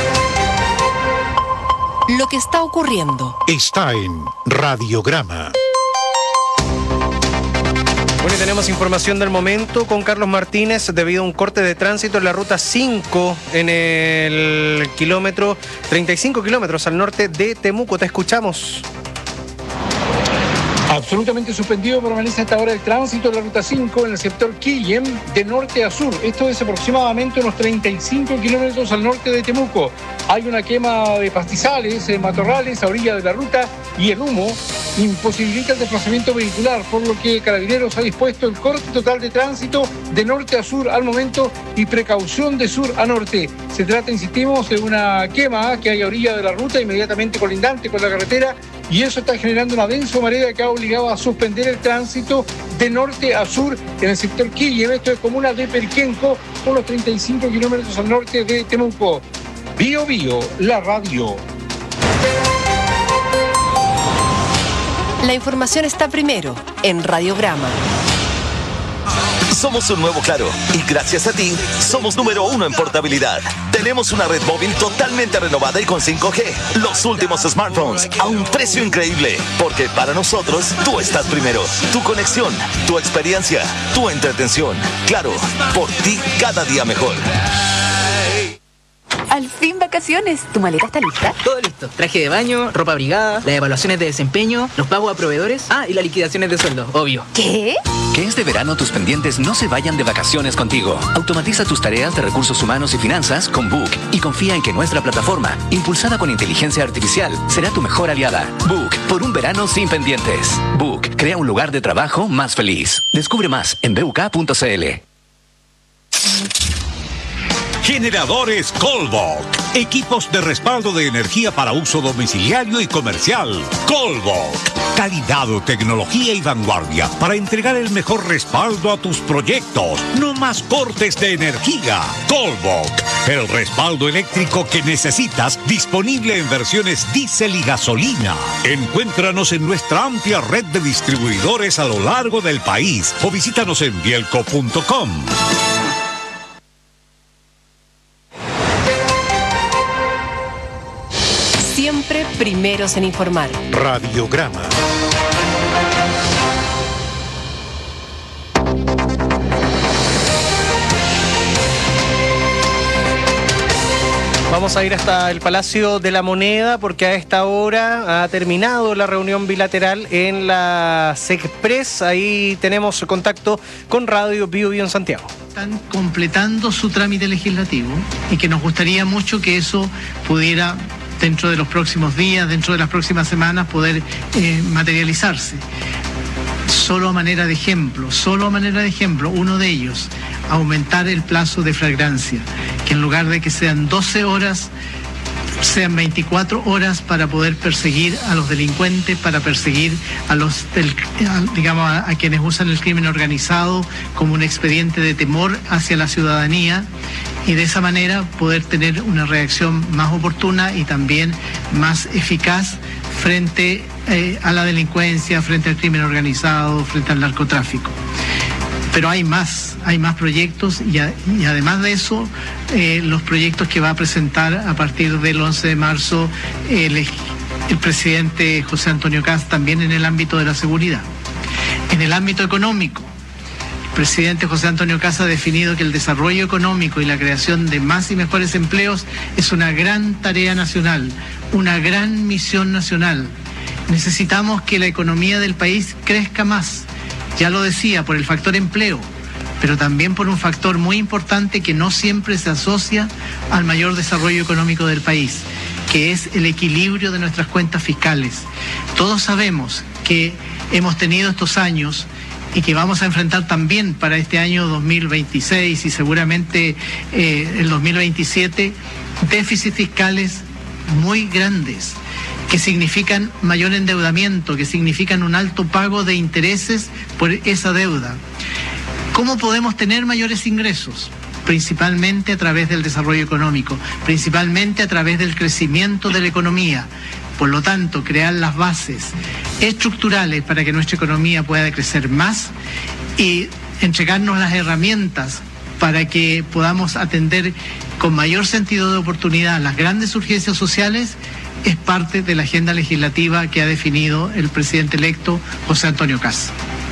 Speaker 7: Lo que está ocurriendo
Speaker 3: está en Radiograma.
Speaker 5: Bueno, y tenemos información del momento con Carlos Martínez debido a un corte de tránsito en la ruta 5 en el kilómetro 35 kilómetros al norte de Temuco. Te escuchamos.
Speaker 12: Absolutamente suspendido permanece hasta ahora el tránsito de la ruta 5 en el sector Quillem de norte a sur. Esto es aproximadamente unos 35 kilómetros al norte de Temuco. Hay una quema de pastizales, matorrales a orilla de la ruta y el humo imposibilita el desplazamiento vehicular, por lo que Carabineros ha dispuesto el corte total de tránsito de norte a sur al momento y precaución de sur a norte. Se trata, insistimos, de una quema que hay a orilla de la ruta inmediatamente colindante con la carretera y eso está generando una densa marea que ha obligado a suspender el tránsito de norte a sur en el sector Quillem. Esto es comuna de Perquenco, por los 35 kilómetros al norte de Temuco. Bío Bío, la radio.
Speaker 7: La información está primero en Radiograma.
Speaker 21: Somos un nuevo Claro y gracias a ti somos número 1 en portabilidad. Tenemos una red móvil totalmente renovada y con 5G. Los últimos smartphones a un precio increíble. Porque para nosotros tú estás primero. Tu conexión, tu experiencia, tu entretención. Claro, por ti cada día mejor.
Speaker 7: Al fin vacaciones. ¿Tu maleta está lista?
Speaker 22: Todo listo. Traje de baño, ropa abrigada, las evaluaciones de desempeño, los pagos a proveedores, y las liquidaciones de sueldo, obvio.
Speaker 7: ¿Qué?
Speaker 16: Que este verano tus pendientes no se vayan de vacaciones contigo. Automatiza tus tareas de recursos humanos y finanzas con Book y confía en que nuestra plataforma, impulsada con inteligencia artificial, será tu mejor aliada. Book, por un verano sin pendientes. Book, crea un lugar de trabajo más feliz. Descubre más en buk.cl.
Speaker 23: Generadores Colbok. Equipos de respaldo de energía para uso domiciliario y comercial. Colbok. Calidad, tecnología y vanguardia para entregar el mejor respaldo a tus proyectos. No más cortes de energía. Colbok. El respaldo eléctrico que necesitas, disponible en versiones diésel y gasolina. Encuéntranos en nuestra amplia red de distribuidores a lo largo del país o visítanos en bielco.com.
Speaker 7: Siempre primeros en informar.
Speaker 3: Radiograma.
Speaker 5: Vamos a ir hasta el Palacio de la Moneda porque a esta hora ha terminado la reunión bilateral en la SECPRES. Ahí tenemos contacto con Radio Bio en Santiago.
Speaker 8: Están completando su trámite legislativo y que nos gustaría mucho que eso pudiera, dentro de los próximos días, dentro de las próximas semanas, poder materializarse. Solo a manera de ejemplo, uno de ellos, aumentar el plazo de flagrancia, que en lugar de que sean 12 horas, sean 24 horas para poder perseguir a los delincuentes, para perseguir a quienes usan el crimen organizado como un expediente de temor hacia la ciudadanía, y de esa manera poder tener una reacción más oportuna y también más eficaz frente a la delincuencia, frente al crimen organizado, frente al narcotráfico. Pero hay más proyectos y además de eso, los proyectos que va a presentar a partir del 11 de marzo el presidente José Antonio Kast también en el ámbito de la seguridad. En el ámbito económico, el presidente José Antonio Kast ha definido que el desarrollo económico y la creación de más y mejores empleos es una gran tarea nacional, una gran misión nacional. Necesitamos que la economía del país crezca más. Ya lo decía, por el factor empleo, pero también por un factor muy importante que no siempre se asocia al mayor desarrollo económico del país, que es el equilibrio de nuestras cuentas fiscales. Todos sabemos que hemos tenido estos años y que vamos a enfrentar también para este año 2026 y seguramente el 2027, déficits fiscales muy grandes, que significan mayor endeudamiento, que significan un alto pago de intereses por esa deuda. ¿Cómo podemos tener mayores ingresos? Principalmente a través del desarrollo económico, principalmente a través del crecimiento de la economía. Por lo tanto, crear las bases estructurales para que nuestra economía pueda crecer más y entregarnos las herramientas para que podamos atender con mayor sentido de oportunidad las grandes urgencias sociales, es parte de la agenda legislativa que ha definido el presidente electo José Antonio Kast.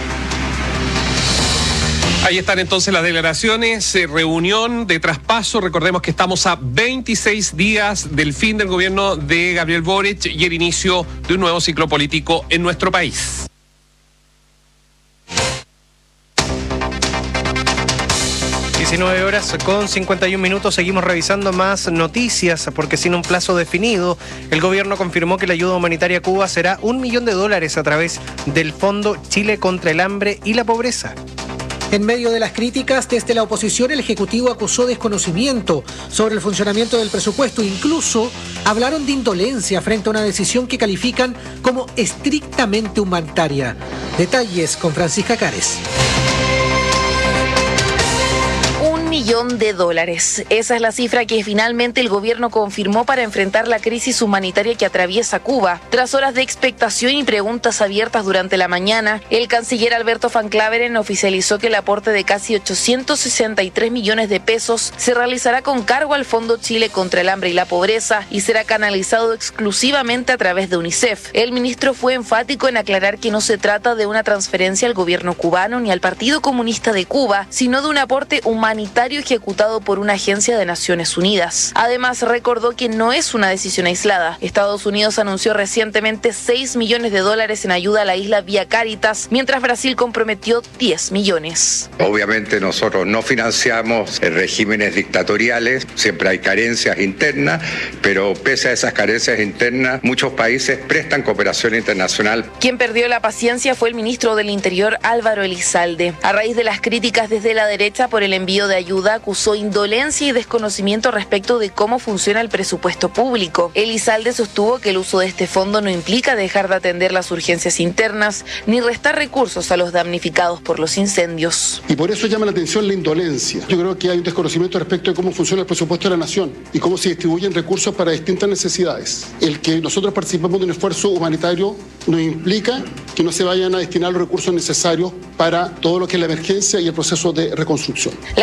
Speaker 9: Ahí están entonces las declaraciones, reunión de traspaso. Recordemos que estamos a 26 días del fin del gobierno de Gabriel Boric y el inicio de un nuevo ciclo político en nuestro país.
Speaker 5: (19:51) seguimos revisando más noticias porque sin un plazo definido el gobierno confirmó que la ayuda humanitaria a Cuba será $1 millón a través del Fondo Chile contra el Hambre y la Pobreza.
Speaker 4: En medio de las críticas desde la oposición, el Ejecutivo acusó desconocimiento sobre el funcionamiento del presupuesto. Incluso hablaron de indolencia frente a una decisión que califican como estrictamente humanitaria. Detalles con Francisca Cares.
Speaker 10: $1 millón. Esa es la cifra que finalmente el gobierno confirmó para enfrentar la crisis humanitaria que atraviesa Cuba. Tras horas de expectación y preguntas abiertas durante la mañana, el canciller Alberto Van Claveren oficializó que el aporte de casi 863 millones de pesos se realizará con cargo al Fondo Chile contra el Hambre y la Pobreza y será canalizado exclusivamente a través de UNICEF. El ministro fue enfático en aclarar que no se trata de una transferencia al gobierno cubano ni al Partido Comunista de Cuba, sino de un aporte humanitario ejecutado por una agencia de Naciones Unidas. Además, recordó que no es una decisión aislada. Estados Unidos anunció recientemente $6 millones en ayuda a la isla vía Cáritas, mientras Brasil comprometió 10 millones.
Speaker 18: Obviamente nosotros no financiamos regímenes dictatoriales, siempre hay carencias internas, pero pese a esas carencias internas, muchos países prestan cooperación internacional.
Speaker 10: Quien perdió la paciencia fue el ministro del Interior, Álvaro Elizalde. A raíz de las críticas desde la derecha por el envío de ayuda, acusó indolencia y desconocimiento respecto de cómo funciona el presupuesto público. Elizalde sostuvo que el uso de este fondo no implica dejar de atender las urgencias internas ni restar recursos a los damnificados por los incendios.
Speaker 24: Y por eso llama la atención la indolencia. Yo creo que hay un desconocimiento respecto de cómo funciona el presupuesto de la nación y cómo se distribuyen recursos para distintas necesidades. El que nosotros participemos de un esfuerzo humanitario no implica que no se vayan a destinar los recursos necesarios para todo lo que es la emergencia y el proceso de reconstrucción.
Speaker 10: La controversia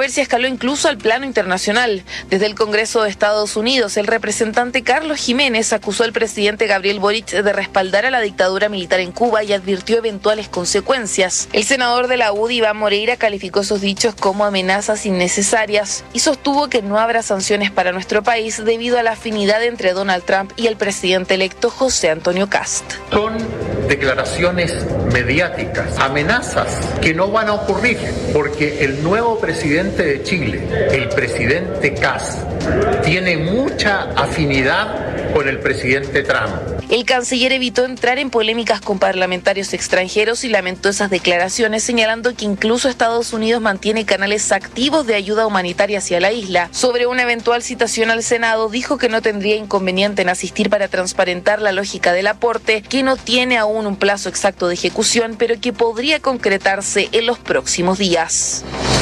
Speaker 10: controversia escaló incluso al plano internacional. Desde el Congreso de Estados Unidos, el representante Carlos Jiménez acusó al presidente Gabriel Boric de respaldar a la dictadura militar en Cuba y advirtió eventuales consecuencias. El senador de la UDI, Iván Moreira, calificó esos dichos como amenazas innecesarias y sostuvo que no habrá sanciones para nuestro país debido a la afinidad entre Donald Trump y el presidente electo José Antonio Kast.
Speaker 2: Son declaraciones mediáticas, amenazas que no van a ocurrir porque el nuevo presidente de Chile, el presidente Kast, tiene mucha afinidad con el presidente Trump.
Speaker 10: El canciller evitó entrar en polémicas con parlamentarios extranjeros y lamentó esas declaraciones, señalando que incluso Estados Unidos mantiene canales activos de ayuda humanitaria hacia la isla. Sobre una eventual citación al Senado, dijo que no tendría inconveniente en asistir para transparentar la lógica del aporte, que no tiene aún un plazo exacto de ejecución, pero que podría concretarse en los próximos días.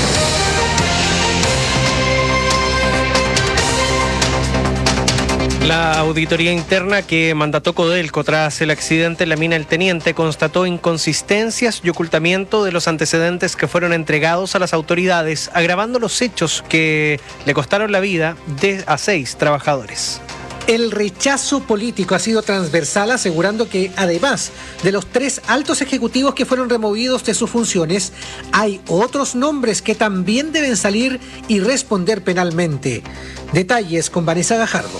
Speaker 5: La auditoría interna que mandató Codelco tras el accidente en la mina El Teniente constató inconsistencias y ocultamiento de los antecedentes que fueron entregados a las autoridades, agravando los hechos que le costaron la vida a 6 trabajadores.
Speaker 4: El rechazo político ha sido transversal, asegurando que además de los 3 altos ejecutivos que fueron removidos de sus funciones, hay otros nombres que también deben salir y responder penalmente. Detalles con Vanessa Gajardo.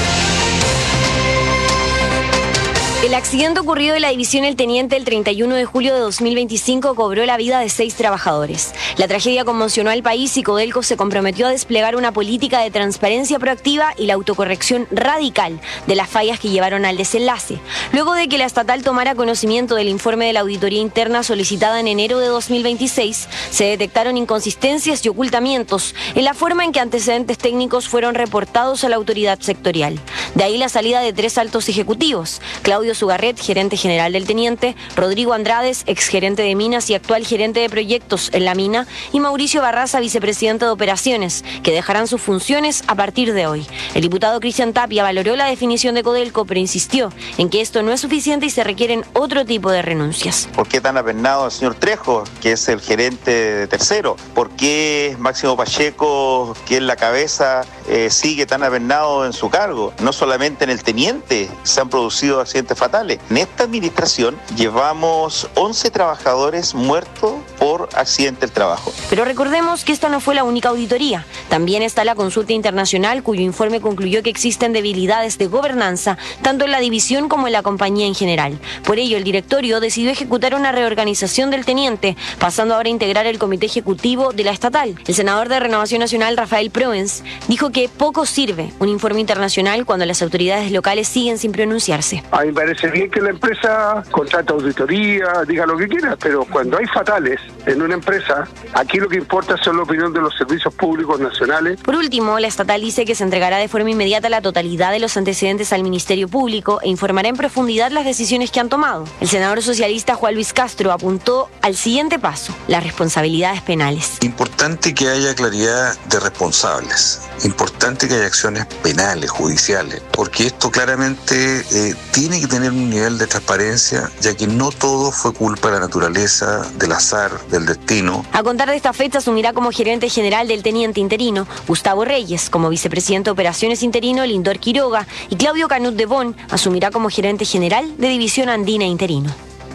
Speaker 11: El accidente ocurrido en la división El Teniente el 31 de julio de 2025 cobró la vida de 6 trabajadores. La tragedia conmocionó al país y Codelco se comprometió a desplegar una política de transparencia proactiva y la autocorrección radical de las fallas que llevaron al desenlace. Luego de que la estatal tomara conocimiento del informe de la auditoría interna solicitada en enero de 2026, se detectaron inconsistencias y ocultamientos en la forma en que antecedentes técnicos fueron reportados a la autoridad sectorial. De ahí la salida de 3 altos ejecutivos: Claudio Sugarret, gerente general del Teniente; Rodrigo Andrades, exgerente de Minas y actual gerente de proyectos en la mina; y Mauricio Barraza, vicepresidente de operaciones, que dejarán sus funciones a partir de hoy. El diputado Cristian Tapia valoró la definición de Codelco, pero insistió en que esto no es suficiente y se requieren otro tipo de renuncias.
Speaker 13: ¿Por qué tan apernado el señor Trejo, que es el gerente de Tercero? ¿Por qué Máximo Pacheco, que es la cabeza, sigue tan apernado en su cargo? No solamente en el Teniente se han producido accidentes fatales. En esta administración llevamos 11 trabajadores muertos por accidente del trabajo.
Speaker 11: Pero recordemos que esta no fue la única auditoría. También está la consulta internacional, cuyo informe concluyó que existen debilidades de gobernanza tanto en la división como en la compañía en general. Por ello, el directorio decidió ejecutar una reorganización del Teniente, pasando ahora a integrar el comité ejecutivo de la estatal. El senador de Renovación Nacional, Rafael Proens, dijo que poco sirve un informe internacional cuando las autoridades locales siguen sin pronunciarse.
Speaker 14: A mí me parece bien que la empresa contrate auditoría, diga lo que quiera, pero cuando hay fatales en una empresa, aquí lo que importa son la opinión de los servicios públicos nacionales.
Speaker 11: Por último, la estatal dice que se entregará de forma inmediata la totalidad de los antecedentes al Ministerio Público e informará en profundidad las decisiones que han tomado. El senador socialista Juan Luis Castro apuntó al siguiente paso: las responsabilidades penales.
Speaker 25: Importante que haya claridad de responsables, importante que haya acciones penales, judiciales, porque esto claramente tiene que tener un nivel de transparencia, ya que no todo fue culpa de la naturaleza, del azar, del destino.
Speaker 11: A contar de esta fecha asumirá como gerente general del Teniente interino Gustavo Reyes, como vicepresidente de operaciones interino Lindor Quiroga, y Claudio Canut de Bon asumirá como gerente general de División Andina interino.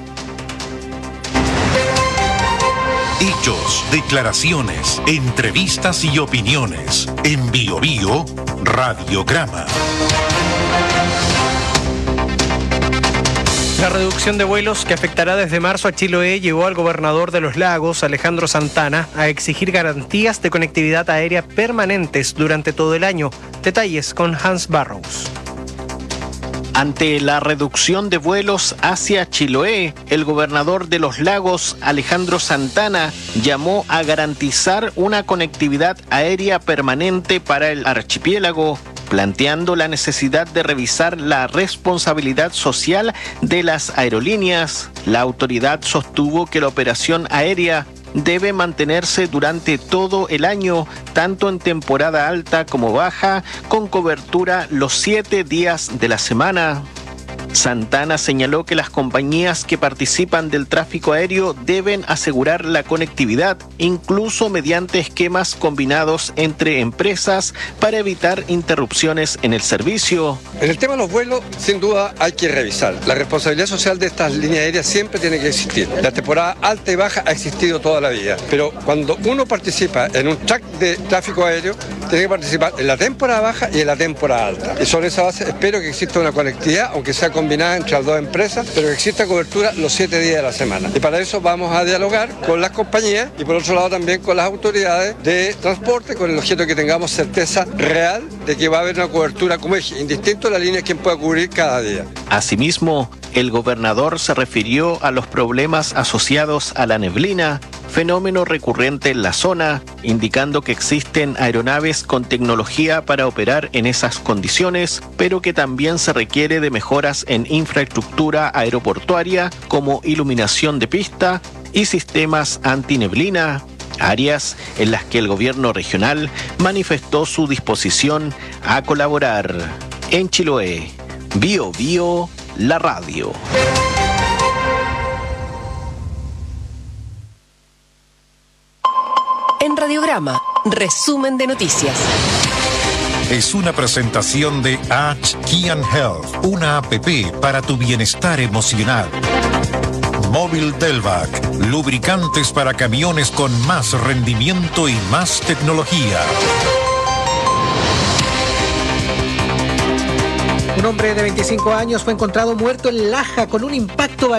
Speaker 23: Hechos, declaraciones, entrevistas y opiniones. En Bio Bio, Radiograma.
Speaker 5: La reducción de vuelos que afectará desde marzo a Chiloé llevó al gobernador de Los Lagos, Alejandro Santana, a exigir garantías de conectividad aérea permanentes durante todo el año. Detalles con Hans Barrows.
Speaker 26: Ante la reducción de vuelos hacia Chiloé, el gobernador de Los Lagos, Alejandro Santana, llamó a garantizar una conectividad aérea permanente para el archipiélago, planteando la necesidad de revisar la responsabilidad social de las aerolíneas. La autoridad sostuvo que la operación aérea debe mantenerse durante todo el año, tanto en temporada alta como baja, con cobertura los 7 días de la semana. Santana señaló que las compañías que participan del tráfico aéreo deben asegurar la conectividad, incluso mediante esquemas combinados entre empresas para evitar interrupciones en el servicio.
Speaker 1: En el tema de los vuelos, sin duda hay que revisar. La responsabilidad social de estas líneas aéreas siempre tiene que existir. La temporada alta y baja ha existido toda la vida, pero cuando uno participa en un track de tráfico aéreo, tiene que participar en la temporada baja y en la temporada alta. Y sobre esa base espero que exista una conectividad, aunque sea combinada entre las dos empresas, pero que exista cobertura los 7 días de la semana. Y para eso vamos a dialogar con las compañías y por otro lado también con las autoridades de transporte, con el objeto de que tengamos certeza real de que va a haber una cobertura como eje, indistinto de la línea quien pueda cubrir cada día.
Speaker 26: Asimismo, el gobernador se refirió a los problemas asociados a la neblina, fenómeno recurrente en la zona, indicando que existen aeronaves con tecnología para operar en esas condiciones, pero que también se requiere de mejoras en infraestructura aeroportuaria como iluminación de pista y sistemas antineblina, áreas en las que el gobierno regional manifestó su disposición a colaborar. En Chiloé, Bio Bio, la radio.
Speaker 7: En Radiograma, resumen de noticias.
Speaker 23: Es una presentación de Kian Health, una app para tu bienestar emocional. Móvil Delvac, lubricantes para camiones con más rendimiento y más tecnología.
Speaker 4: Un hombre de 25 años fue encontrado muerto en Laja con un impacto